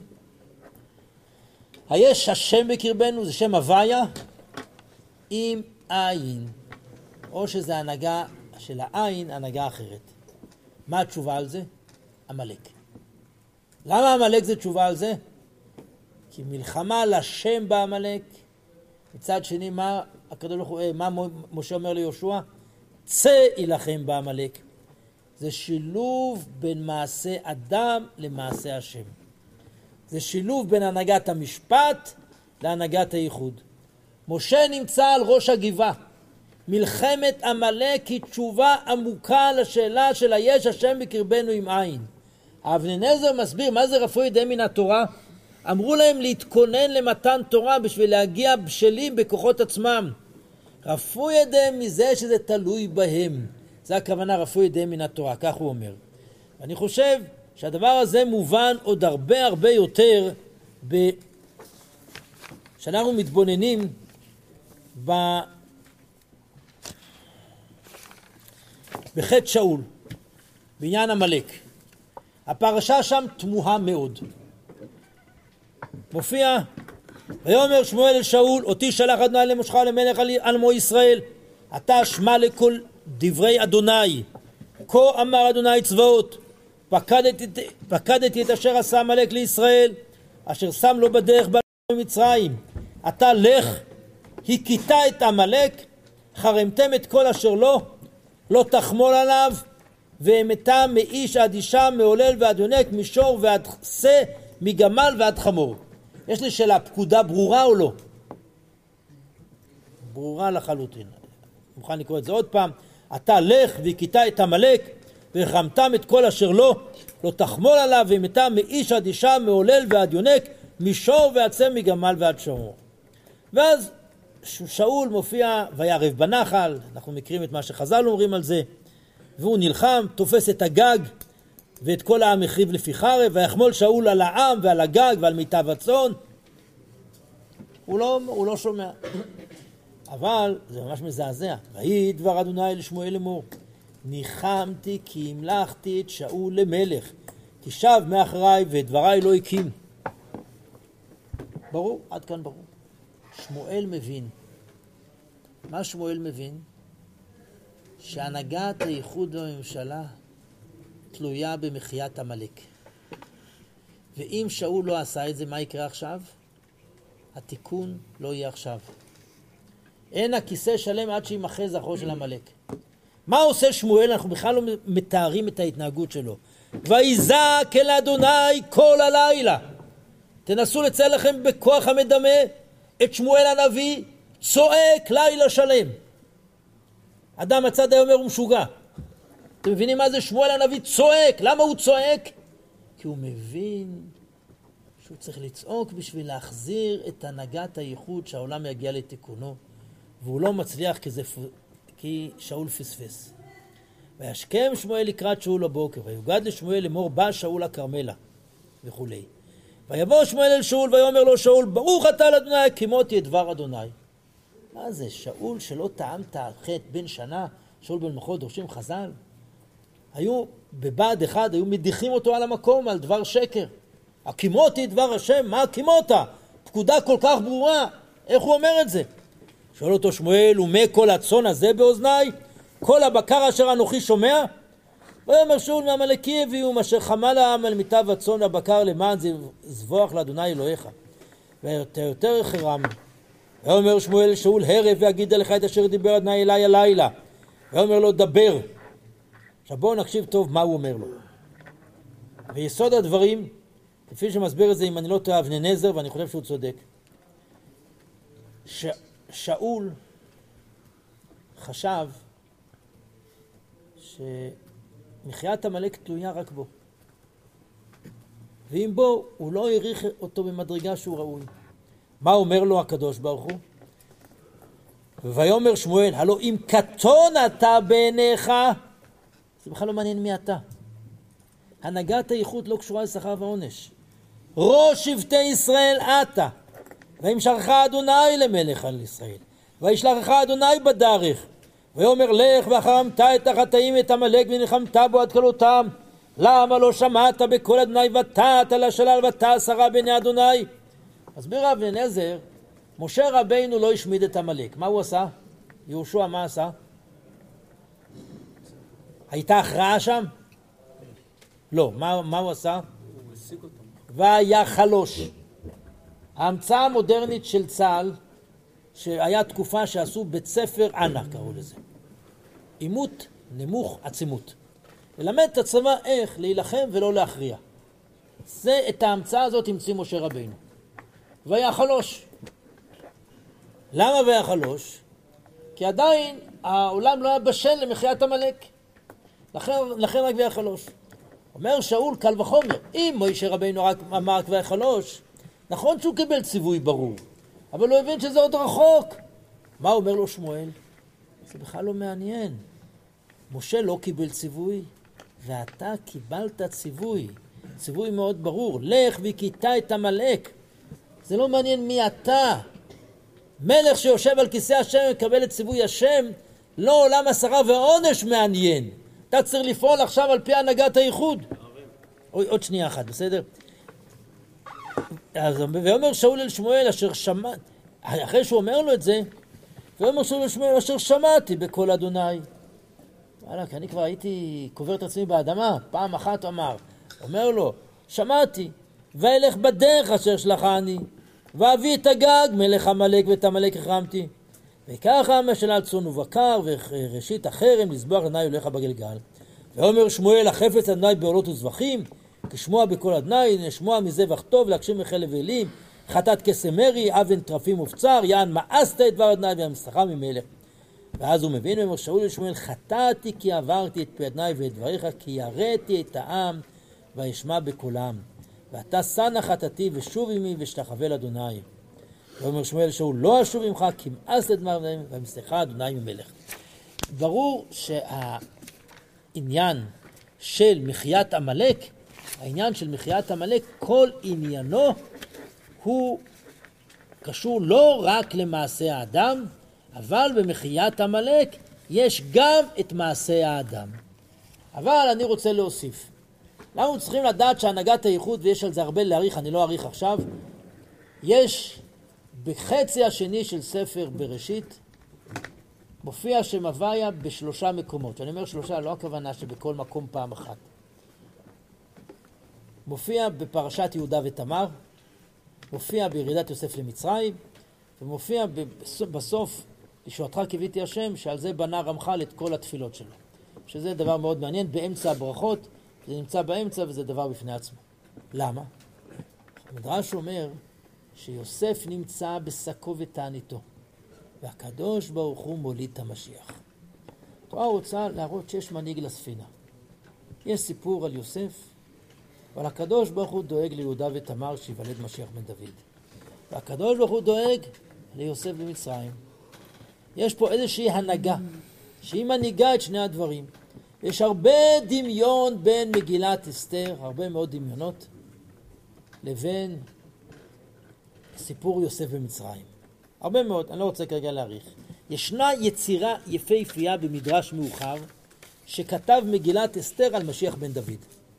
היש השם בקרבנו, זה שם הוויה, עם עין. או שזה הנהגה של העין, הנהגה אחרת. מה התשובה על זה? עמלק. למה עמלק זה תשובה על זה? כי מלחמה לשם בעמלק. מצד שני, מה הקדוש ברוך הוא, מה משה אומר ליהושע? צא ילחם בעמלק. זה שילוב בין מעשה אדם למעשה השם. זה שילוב בין הנהגת המשפט להנהגת הייחוד. משה נמצא על ראש הגבעה. מלחמת עמלק היא תשובה עמוקה לשאלה של היש השם בקרבנו עם עין. אבננזר מסביר מה זה רפואי ידיהם מן התורה. אמרו להם להתכונן למתן תורה בשביל להגיע בשלים בכוחות עצמם. רפו ידיהם מזה שזה תלוי בהם. זה הכוונה רפו ידיהם מן התורה, כך הוא אומר. אני חושב שהדבר הזה מובן עוד הרבה הרבה יותר ב... שאנחנו מתבוננים ב... בחטא שאול, בעניין עמלק. הפרשה שם תמוהה מאוד. מופיע, ויאמר שמואל אל שאול, אותי שלח אדוני למושך למלך על עמו ישראל, אתה שמע לכל דברי אדוני, כה אמר אדוני צבאות, פקדתי, פקדתי את אשר עשה עמלק לישראל, אשר שם לו בדרך במצרים, אתה לך, הכיתה את עמלק, חרמתם את כל אשר לו, לא תחמול עליו, והמתה מאיש עד אישה, מעולל ועד יונק, מישור ועד שא, מגמל ועד חמור. יש לי שאלה, פקודה ברורה או לא? ברורה לחלוטין. מוכן לקרוא את זה עוד פעם. אתה לך והכיתה את עמלק, וחרמתם את כל אשר לו, לא תחמול עליו, והמתה מאיש עד אישה, מעולל ועד יונק, מישור ועד שא, מגמל ועד שמור. ואז שאול מופיע וירב בנחל, אנחנו מכירים את מה שחז"ל אומרים על זה, והוא נלחם, תופס את הגג ואת כל העם החריב לפי חרב, ויחמול שאול על העם ועל הגג ועל מיטב הצאן. הוא לא, הוא לא שומע. אבל זה ממש מזעזע. ויהי דבר אדוני לשמואל לאמור, ניחמתי כי המלכתי את שאול למלך, תשב מאחריי ואת דבריי לא הקים. ברור, עד כאן ברור. שמואל מבין. מה שמואל מבין? שהנהגת הייחוד בממשלה תלויה במחיית עמלק. ואם שאול לא עשה את זה, מה יקרה עכשיו? התיקון לא יהיה עכשיו. אין הכיסא שלם עד שימחה זכרו של עמלק. מה עושה שמואל? אנחנו בכלל לא מתארים את ההתנהגות שלו. ויזעק אל אדוני כל הלילה. תנסו לצייר לכם בכוח המדמה את שמואל הנביא צועק לילה שלם. אדם הצד היה אומר הוא משוגע. אתם מבינים מה זה? שמואל הנביא צועק. למה הוא צועק? כי הוא מבין שהוא צריך לצעוק בשביל להחזיר את הנהגת הייחוד שהעולם יגיע לתיקונו, והוא לא מצליח כי, זה, כי שאול פספס. וישכם שמואל לקראת שאול הבוקר, ויוגד לשמואל לאמור בא שאול הכרמלה וכו'. ויבוא שמואל אל שאול ויאמר לו שאול ברוך אתה לאדוני כי מותי את דבר אדוני. מה זה? שאול שלא טעמת חטא בן שנה, שאול בן מחול דורשים חז"ל? היו בבד אחד, היו מדיחים אותו על המקום על דבר שקר. הקימותי דבר השם, מה הקימותה? פקודה כל כך ברורה, איך הוא אומר את זה? שואל אותו שמואל, ומה כל הצאן הזה באוזני? כל הבקר אשר אנוכי שומע? ויאמר שאול מהמלאקי הביאו אשר חמל העם על מיטב הצאן הבקר למען זבוח לאדוני אלוהיך. ויותר יותר חרם. ויאמר שמואל שאול הרב ואגיד לך את אשר דיבר אדוני אליי הלילה. ויאמר לו דבר. עכשיו בואו נקשיב טוב מה הוא אומר לו. ויסוד הדברים, כפי שמסביר את זה אם אני לא טועה אבני נזר, ואני חושב שהוא צודק. ש... שאול חשב שמחיית עמלק תלויה רק בו. ואם בו הוא לא העריך אותו במדרגה שהוא ראוי. מה אומר לו הקדוש ברוך הוא? ויאמר שמואל, הלא אם קטון אתה בעיניך, זה בכלל לא מעניין מי אתה. הנהגת הייחוד לא קשורה לשכר ועונש. ראש שבטי ישראל אתה, וימשכך אדוני למלך על ישראל, וישלחך אדוני בדרך, ויאמר לך וחרמת את החטאים את עמלק ונלחמת בו עד כלותם. למה לא שמעת בקול אדוני ותעת לשלל ותעש הרע בעיני אדוני? מסביר אבני נזר, משה רבינו לא השמיד את עמלק. מה הוא עשה? יהושע מה עשה? הייתה הכרעה שם? לא. מה, מה הוא עשה? הוא השיג אותם. והיה חלוש. ההמצאה המודרנית של צה"ל, שהיה תקופה שעשו בית ספר ענק, קראו לזה. עימות נמוך עצימות. ללמד את הצבא איך להילחם ולא להכריע. זה, את ההמצאה הזאת המציא משה רבינו. והיה חלוש. למה והיה חלוש? כי עדיין העולם לא היה בשל למחיית עמלק. לכן, לכן רק והיה חלוש. אומר שאול קל וחומר, אם משה רבינו רק אמר והיה חלוש, נכון שהוא קיבל ציווי ברור, אבל הוא הבין שזה עוד רחוק. מה אומר לו שמואל? זה בכלל לא מעניין. משה לא קיבל ציווי, ואתה קיבלת ציווי. ציווי מאוד ברור. לך וכיתה את עמלק. זה לא מעניין מי אתה. מלך שיושב על כיסא השם וקבל את ציווי השם, לא עולם השרה ועונש מעניין. אתה צריך לפעול עכשיו על פי הנהגת הייחוד. עוד שנייה אחת, בסדר? אז, ואומר שאול אל שמואל אשר שמע, אחרי שהוא אומר לו את זה, ואומר שאול אל שמואל אשר שמעתי בקול אדוני. וואלה, כי אני כבר הייתי קובר את עצמי באדמה, פעם אחת אמר, אומר לו, שמעתי, ואלך בדרך אשר שלחני, ואביא את הגג מלך עמלק ואת עמלק החרמתי. וככה משלל צאן ובקר וראשית החרם לזבוח אדוני הולך בגלגל. ואומר שמואל החפץ אדוני בעולות וזבחים, כשמוע בקול אדוני, נשמוע מזבח טוב, להגשים מחלב אלים, חטאת קסם מרי, אבן טרפים ובצר, יען מאסת את דבר אדוני והמסכה ממלך. ואז הוא מבין ואומר שאול אל שמואל, חטאתי כי עברתי את פי אדוני ואת דבריך, כי יראתי את העם וישמע בקולם. ואתה שנא חטאתי ושוב עמי ושתחווה לאדוני. ואומר שמואל שאול לא אשוב עמך כי מאסת את דבר אדוני והמסכה אדוני ממלך. ברור שהעניין של מחיית עמלק, העניין של מחיית עמלק, כל עניינו הוא קשור לא רק למעשה האדם, אבל במחיית עמלק יש גם את מעשה האדם. אבל אני רוצה להוסיף. אנחנו צריכים לדעת שהנהגת הייחוד, ויש על זה הרבה להעריך, אני לא אעריך עכשיו, יש בחצי השני של ספר בראשית מופיע שם הוויה בשלושה מקומות. אני אומר שלושה, לא הכוונה שבכל מקום פעם אחת. מופיע בפרשת יהודה ותמר, מופיע בירידת יוסף למצרים, ומופיע בסוף ישועתך קיוויתי השם, שעל זה בנה רמח"ל את כל התפילות שלו. שזה דבר מאוד מעניין, באמצע הברכות, זה נמצא באמצע וזה דבר בפני עצמו. למה? המדרש אומר שיוסף נמצא בשקו ותעניתו, והקדוש ברוך הוא מוליד את המשיח. התורה רוצה להראות שיש מנהיג לספינה. יש סיפור על יוסף, אבל הקדוש ברוך הוא דואג ליהודה ותמר שיוולד משיח בן דוד. והקדוש ברוך הוא דואג ליוסף במצרים. יש פה איזושהי הנהגה, שהיא מנהיגה את שני הדברים. יש הרבה דמיון בין מגילת אסתר, הרבה מאוד דמיונות, לבין סיפור יוסף במצרים. הרבה מאוד, אני לא רוצה כרגע להאריך. ישנה יצירה יפהפייה במדרש מאוחר, שכתב מגילת אסתר על משיח בן דוד.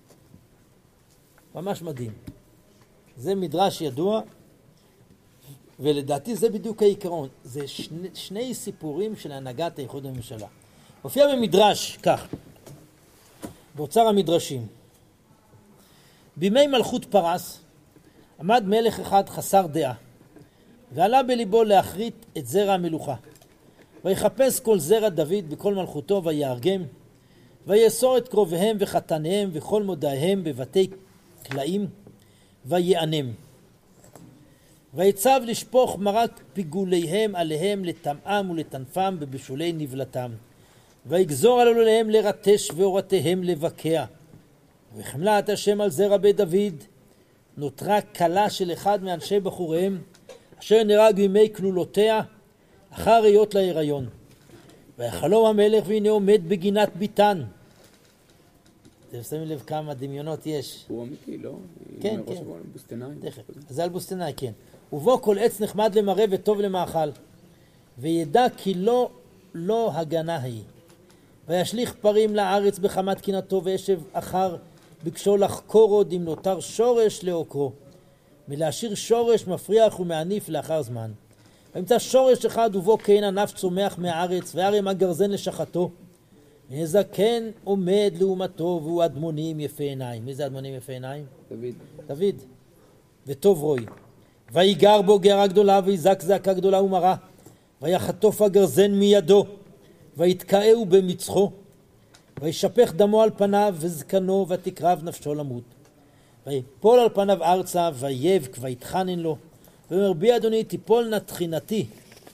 ממש מדהים. זה מדרש ידוע, ולדעתי זה בדיוק העיקרון. זה שני, שני סיפורים של הנהגת האיחוד הממשלה. הופיע במדרש כך, באוצר המדרשים. בימי מלכות פרס עמד מלך אחד חסר דעה, ועלה בליבו להחריט את זרע המלוכה. ויחפש כל זרע דוד בכל מלכותו ויארגם, ויאסור את קרוביהם וחתניהם וכל מודעיהם בבתי קלעים, ויענם. ויצב לשפוך מרק פיגוליהם עליהם לטמאם ולטנפם בבשולי נבלתם. ויגזור על עליהם לרטש ואורתיהם לבקע. וחמלת השם על זרע בית דוד, נותרה כלה של אחד מאנשי בחוריהם, אשר נהרג בימי כלולותיה, אחר היות להיריון. ויחלום המלך והנה עומד בגינת ביתן. אתם שמים לב כמה דמיונות יש. הוא אמיתי, לא? כן, כן. בוסטנאי. זה על בוסטנאי, כן. ובו כל עץ נחמד למראה וטוב למאכל. וידע כי לא, לא הגנה היא. וישליך פרים לארץ בחמת קינתו, וישב אחר בקשו לחקור עוד אם נותר שורש לעוקרו. מלהשאיר שורש מפריח ומעניף לאחר זמן. וימצא שורש אחד ובו כן ענף צומח מהארץ, וירם הגרזן לשחתו. וזקן עומד לעומתו והוא אדמונים יפה עיניים. מי זה אדמונים יפה עיניים? דוד. דוד. וטוב רוי. ויגר בו גרה גדולה ויזק זעקה גדולה ומרה. ויחטוף הגרזן מידו. ויתקעהו במצחו. וישפך דמו על פניו וזקנו ותקרב נפשו למות. ויפול על פניו ארצה ויבק ויתחנן לו. ואומר בי אדוני תיפול נא תחינתי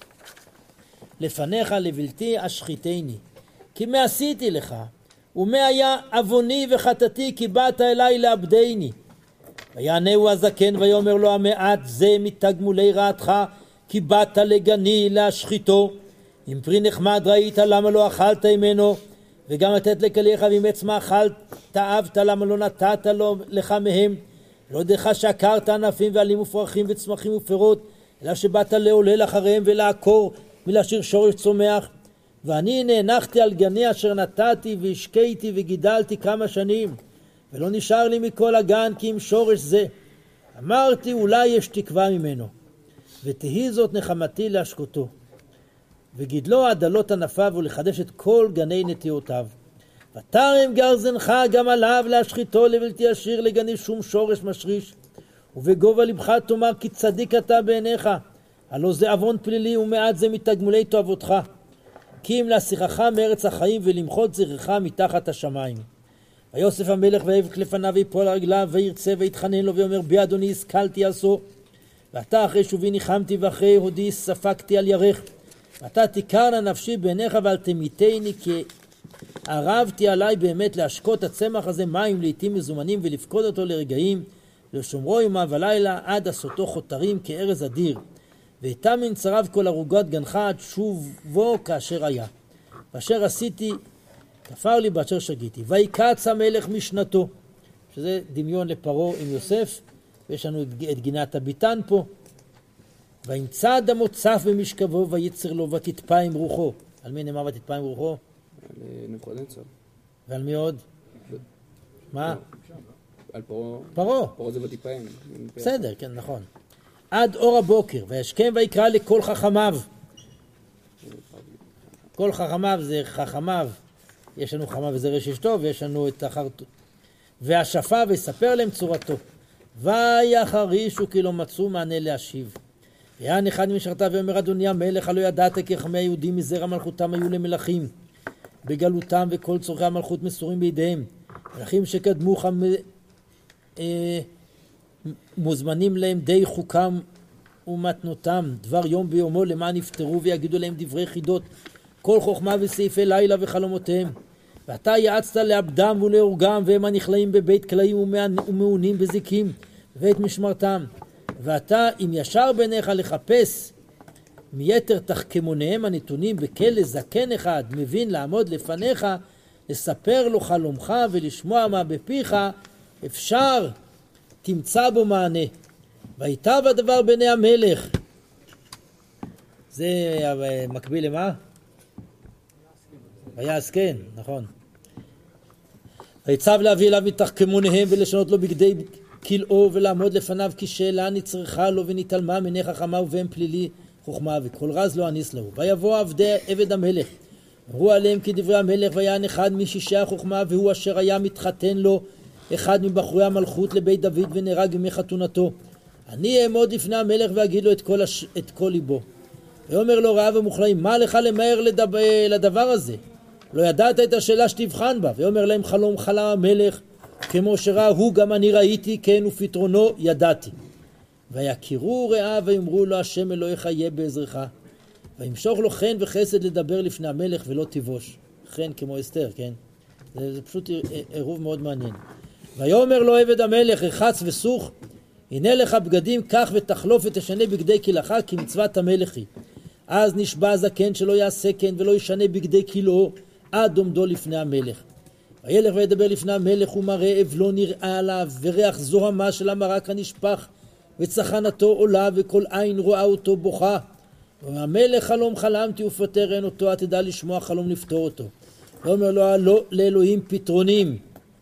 לפניך לבלתי אשחיתני. כי מה עשיתי לך, ומה היה אבוני וחטאתי, כי באת אליי לאבדני. ויענהו הזקן ויאמר לו המעט זה מתגמולי רעתך, כי באת לגני להשחיתו. אם פרי נחמד ראית למה לא אכלת ממנו, וגם לתת לקליך ואם עץ מה אכלת תאבת למה לא נתת לו לך מהם. לא דך שעקרת ענפים ועלים ופרחים וצמחים ופירות, אלא שבאת לעולל אחריהם ולעקור ולהשאיר שורש צומח. ואני נאנחתי על גני אשר נתתי והשקיתי וגידלתי כמה שנים, ולא נשאר לי מכל הגן כי עם שורש זה. אמרתי אולי יש תקווה ממנו, ותהי זאת נחמתי להשקותו. וגידלו עדלות ענפיו ולחדש את כל גני נטיותיו. ותרם גרזנך גם עליו להשחיתו לבלתי ישיר לגני שום שורש משריש. ובגובה לבך תאמר כי צדיק אתה בעיניך, הלא זה עוון פלילי ומעט זה מתגמולי תועבותך. כי אם להשיחך מארץ החיים ולמחות זרעך מתחת השמיים. ויוסף המלך ויבק לפניו ויפול על רגליו וירצה ויתחנן לו ואומר בי אדוני השכלתי עשו. ואתה אחרי שובי ניחמתי ואחרי הודי ספקתי על ירך. ואתה תיקרנה נפשי בעיניך ואל תמיתני, כי ערבתי עליי באמת להשקות הצמח הזה מים לעתים מזומנים ולפקוד אותו לרגעים, לשומרו יומם ולילה עד עשותו חותרים כארז אדיר. ואיתם מנצריו כל ערוגת גנך עד שובו כאשר היה. ואשר עשיתי כפר לי באשר שגיתי. ויקץ המלך משנתו, שזה דמיון לפרעה עם יוסף, ויש לנו את גינת הביתן פה. וימצא דמו צף במשכבו ויצר לו ותתפע עם רוחו. על מי נאמר ותתפע עם רוחו? על נבוכדנצר. ועל מי עוד? מה? על פרעה. פרעה. פרעה זה ותתפע עם. בסדר, כן, נכון. עד אור הבוקר, וישכם ויקרא לכל חכמיו. כל חכמיו זה חכמיו, יש לנו חכמיו וזה ראש אשתו, ויש לנו את החרטו. והשפה ויספר להם צורתו. ויחרישו כי לא מצאו מענה להשיב. ויען אחד משרתיו ואומר אדוני המלך, הלא ידעת כי חכמי היהודים מזרע מלכותם היו למלכים בגלותם, וכל צורכי המלכות מסורים בידיהם. מלכים שקדמו חמ... אה... מוזמנים להם די חוקם ומתנותם, דבר יום ביומו למען יפטרו ויגידו להם דברי חידות, כל חוכמה וסעיפי לילה וחלומותיהם. ואתה יעצת לאבדם ולהורגם, והם הנכלאים בבית כלאים ומעונים בזיקים ואת משמרתם. ואתה אם ישר בעיניך לחפש מיתר תחכמוניהם הנתונים בכלא זקן אחד מבין לעמוד לפניך, לספר לו חלומך ולשמוע מה בפיך, אפשר תמצא בו מענה. ויטב הדבר בעיני המלך. זה מקביל למה? ויעש כן, נכון. ויצב להביא אליו מתחכמוניהם ולשנות לו בגדי כלאו ולעמוד לפניו כי שאלה נצרכה לו ונתעלמה מני חכמה ובהם פלילי חוכמה וכל רז לא אניס לו. ויבוא עבדי עבד המלך אמרו עליהם כדברי המלך, ויען אחד משישי החוכמה והוא אשר היה מתחתן לו אחד מבחורי המלכות לבית דוד ונהרג ימי חתונתו. אני אעמוד לפני המלך ואגיד לו את כל, הש... את כל ליבו. ואומר לו רעב ומוכלאים, מה לך למהר לדב... לדבר הזה? לא ידעת את השאלה שתבחן בה. ואומר להם חלום חלם המלך כמו שראה הוא גם אני ראיתי כן ופתרונו ידעתי. ויכירו רעב ויאמרו לו השם אלוהיך יהיה בעזרך. וימשוך לו חן וחסד לדבר לפני המלך ולא תיבוש. חן כמו אסתר, כן? זה, זה פשוט עירוב מאוד מעניין. ויאמר לו עבד המלך רחץ וסוך, הנה לך בגדים כך ותחלוף ותשנה בגדי כלך כי מצוות המלך היא. אז נשבע הזקן שלא יעשה כן ולא ישנה בגדי כלאו עד עומדו לפני המלך. וילך וידבר לפני המלך ומראה אבלו נראה עליו וריח זוהמה של המרק הנשפך וצחנתו עולה וכל עין רואה אותו בוכה. והמלך חלום חלמתי ופטר אין אותו, תדע לשמוע חלום לפתור אותו. ואומר לו לא לאלוהים פתרונים,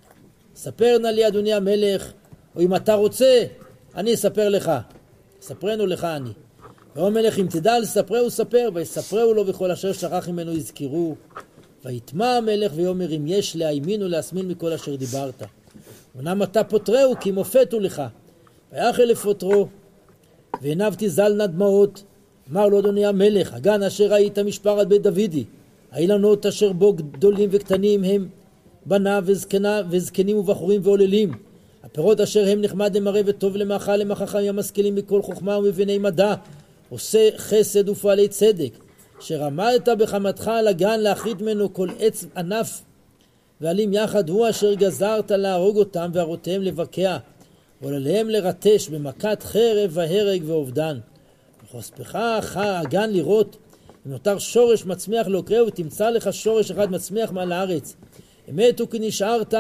ספר נא לי אדוני המלך, או אם אתה רוצה אני אספר לך, ספרנו לך אני. ואומר לך אם תדע לספרהו ספר, ויספרהו לו וכל אשר שכח ממנו יזכרו. ויתמה המלך ויאמר אם יש להאמין ולהסמין מכל אשר דיברת. ונם אתה פוטרהו כי מופתו לך. ויחל לפוטרו ועיניו תזלנה דמעות. אמר לו אדוני המלך, הגן אשר ראית משפחת בית דודי, האילנות אשר בו גדולים וקטנים הם בניו וזקנה וזקנים ובחורים ועוללים, הפירות אשר הם נחמד למראה וטוב למאכל למחכמים המשכילים מכל חוכמה ומביני מדע, עושה חסד ופועלי צדק, שרמדת בחמתך על הגן להחריט ממנו כל עץ ענף ועלים יחד, הוא אשר גזרת להרוג אותם והרותיהם לבקע ועליהם לרטש במכת חרב והרג ואובדן. וחוספך הגן לראות אם נותר שורש מצמיח לעוקרהו ותמצא לך שורש אחד מצמיח מעל הארץ. אמת הוא כי נשארת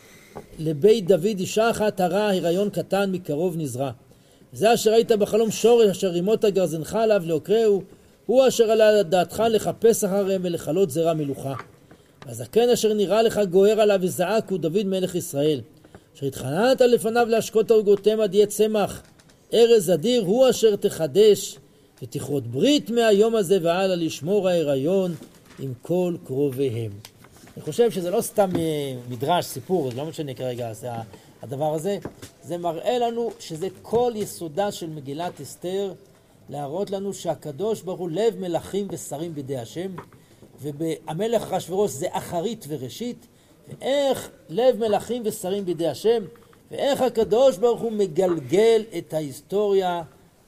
לבית דוד אישה אחת הרע הריון קטן מקרוב נזרע. זה אשר היית בחלום שורש אשר רימות גרזנך עליו לעוקרהו, הוא אשר עלה דעתך לחפש אחריהם ולחלות זרע מלוכה. והזקן אשר נראה לך גוער עליו וזעק הוא דוד מלך ישראל, אשר התחננת לפניו להשקות הרגותיהם עד יהיה צמח ארז אדיר, הוא אשר תחדש ותכרות ברית מהיום הזה והלאה לשמור ההיריון עם כל קרוביהם. אני חושב שזה לא סתם מדרש, סיפור, זה לא משנה כרגע זה הדבר הזה, זה מראה לנו שזה כל יסודה של מגילת אסתר, להראות לנו שהקדוש ברוך הוא לב מלכים ושרים בידי השם, והמלך אחשוורוש זה אחרית וראשית, ואיך לב מלכים ושרים בידי השם, ואיך הקדוש ברוך הוא מגלגל את ההיסטוריה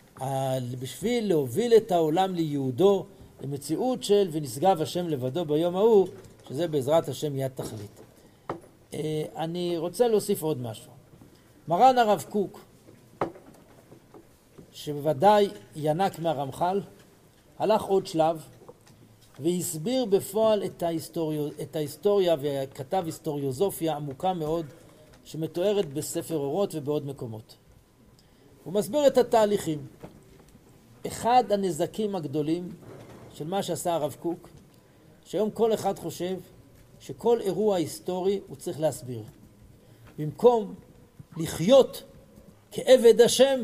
בשביל להוביל את העולם ליהודו, למציאות של ונשגב השם לבדו ביום ההוא, שזה בעזרת השם יד תכלית. אני רוצה להוסיף עוד משהו. מרן הרב קוק, שבוודאי ינק מהרמח"ל, הלך עוד שלב והסביר בפועל את ההיסטוריה, את ההיסטוריה וכתב היסטוריוזופיה עמוקה מאוד שמתוארת בספר אורות ובעוד מקומות. הוא מסביר את התהליכים. אחד הנזקים הגדולים של מה שעשה הרב קוק, שהיום כל אחד חושב שכל אירוע היסטורי הוא צריך להסביר. במקום לחיות כעבד השם,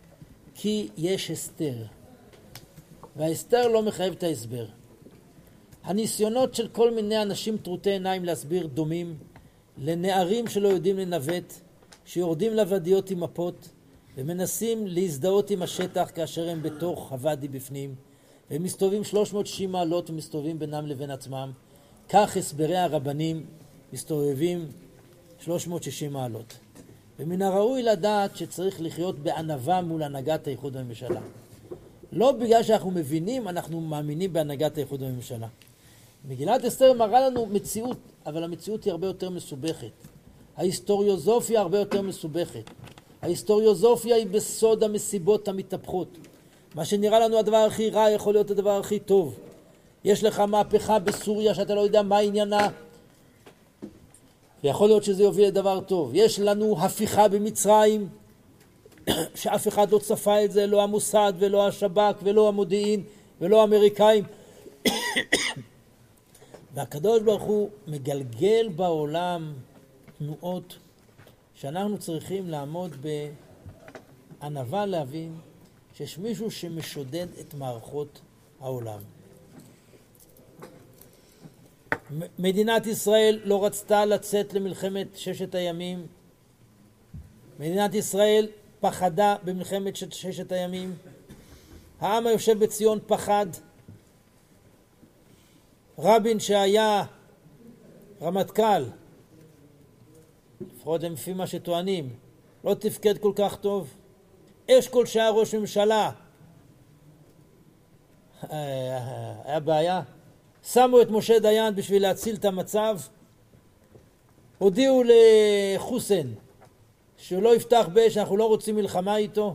כי יש הסתר. וההסתר לא מחייב את ההסבר. הניסיונות של כל מיני אנשים טרוטי עיניים להסביר דומים לנערים שלא יודעים לנווט, שיורדים לוודיות עם מפות ומנסים להזדהות עם השטח כאשר הם בתוך הוואדי בפנים, והם מסתובבים שלוש מאות ושישים מעלות ומסתובבים בינם לבין עצמם. כך הסברי הרבנים מסתובבים שלוש מאות ושישים מעלות. ומן הראוי לדעת שצריך לחיות בענווה מול הנהגת האיחוד בממשלה. לא בגלל שאנחנו מבינים, אנחנו מאמינים בהנהגת האיחוד בממשלה. מגילת אסתר מראה לנו מציאות, אבל המציאות היא הרבה יותר מסובכת. ההיסטוריוזופיה הרבה יותר מסובכת. ההיסטוריוזופיה היא בסוד המסיבות המתהפכות. מה שנראה לנו הדבר הכי רע יכול להיות הדבר הכי טוב. יש לך מהפכה בסוריה שאתה לא יודע מה עניינה, ויכול להיות שזה יוביל לדבר טוב. יש לנו הפיכה במצרים, שאף אחד לא צפה את זה, לא המוסד ולא השב"כ ולא המודיעין ולא האמריקאים. והקדוש ברוך הוא מגלגל בעולם תנועות שאנחנו צריכים לעמוד בענווה להבין שיש מישהו שמשודד את מערכות העולם. מדינת ישראל לא רצתה לצאת למלחמת ששת הימים. מדינת ישראל פחדה במלחמת ששת הימים. העם היושב בציון פחד. רבין שהיה רמטכ"ל, לפחות לפי מה שטוענים, לא תפקד כל כך טוב. אשכול שהיה ראש ממשלה, היה בעיה. שמו את משה דיין בשביל להציל את המצב. הודיעו לחוסן שהוא לא יפתח באש, אנחנו לא רוצים מלחמה איתו.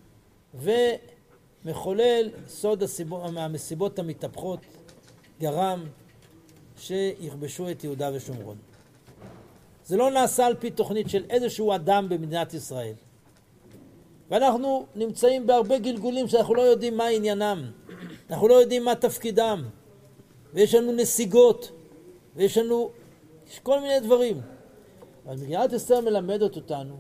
ומחולל סוד המסיבות המתהפכות גרם שיכבשו את יהודה ושומרון. זה לא נעשה על פי תוכנית של איזשהו אדם במדינת ישראל. ואנחנו נמצאים בהרבה גלגולים שאנחנו לא יודעים מה עניינם. אנחנו לא יודעים מה תפקידם. ויש לנו נסיגות. ויש לנו יש כל מיני דברים. אבל מגילת אסתר מלמדת אותנו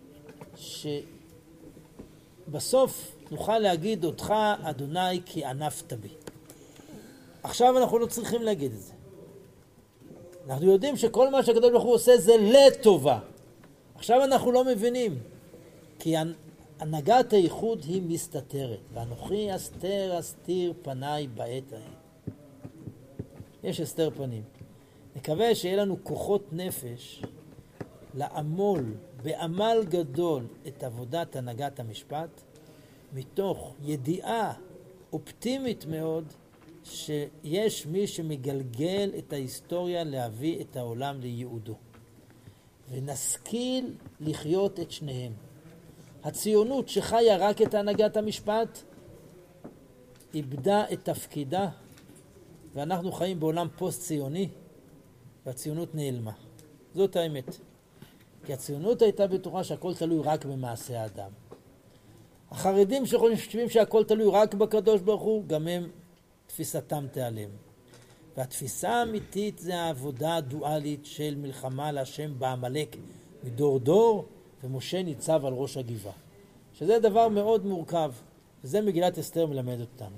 שבסוף נוכל להגיד אותך אדוני כי ענפת בי. עכשיו אנחנו לא צריכים להגיד את זה. אנחנו יודעים שכל מה שהקדוש ברוך הוא עושה זה לטובה. עכשיו אנחנו לא מבינים. כי הנהגת הייחוד היא מסתתרת. ואנוכי אסתר אסתיר פניי בעת ההיא. יש אסתר פנים. נקווה שיהיה לנו כוחות נפש לעמול בעמל גדול את עבודת הנהגת המשפט, מתוך ידיעה אופטימית מאוד שיש מי שמגלגל את ההיסטוריה להביא את העולם לייעודו. ונשכיל לחיות את שניהם. הציונות שחיה רק את הנהגת המשפט איבדה את תפקידה, ואנחנו חיים בעולם פוסט-ציוני, והציונות נעלמה. זאת האמת. כי הציונות הייתה בטוחה שהכל תלוי רק במעשה האדם. החרדים שחושבים שהכל תלוי רק בקדוש ברוך הוא, גם הם תפיסתם תיעלם. והתפיסה האמיתית זה העבודה הדואלית של מלחמה להשם בעמלק מדור דור, ומשה ניצב על ראש הגבעה. שזה דבר מאוד מורכב, וזה מגילת אסתר מלמד אותנו.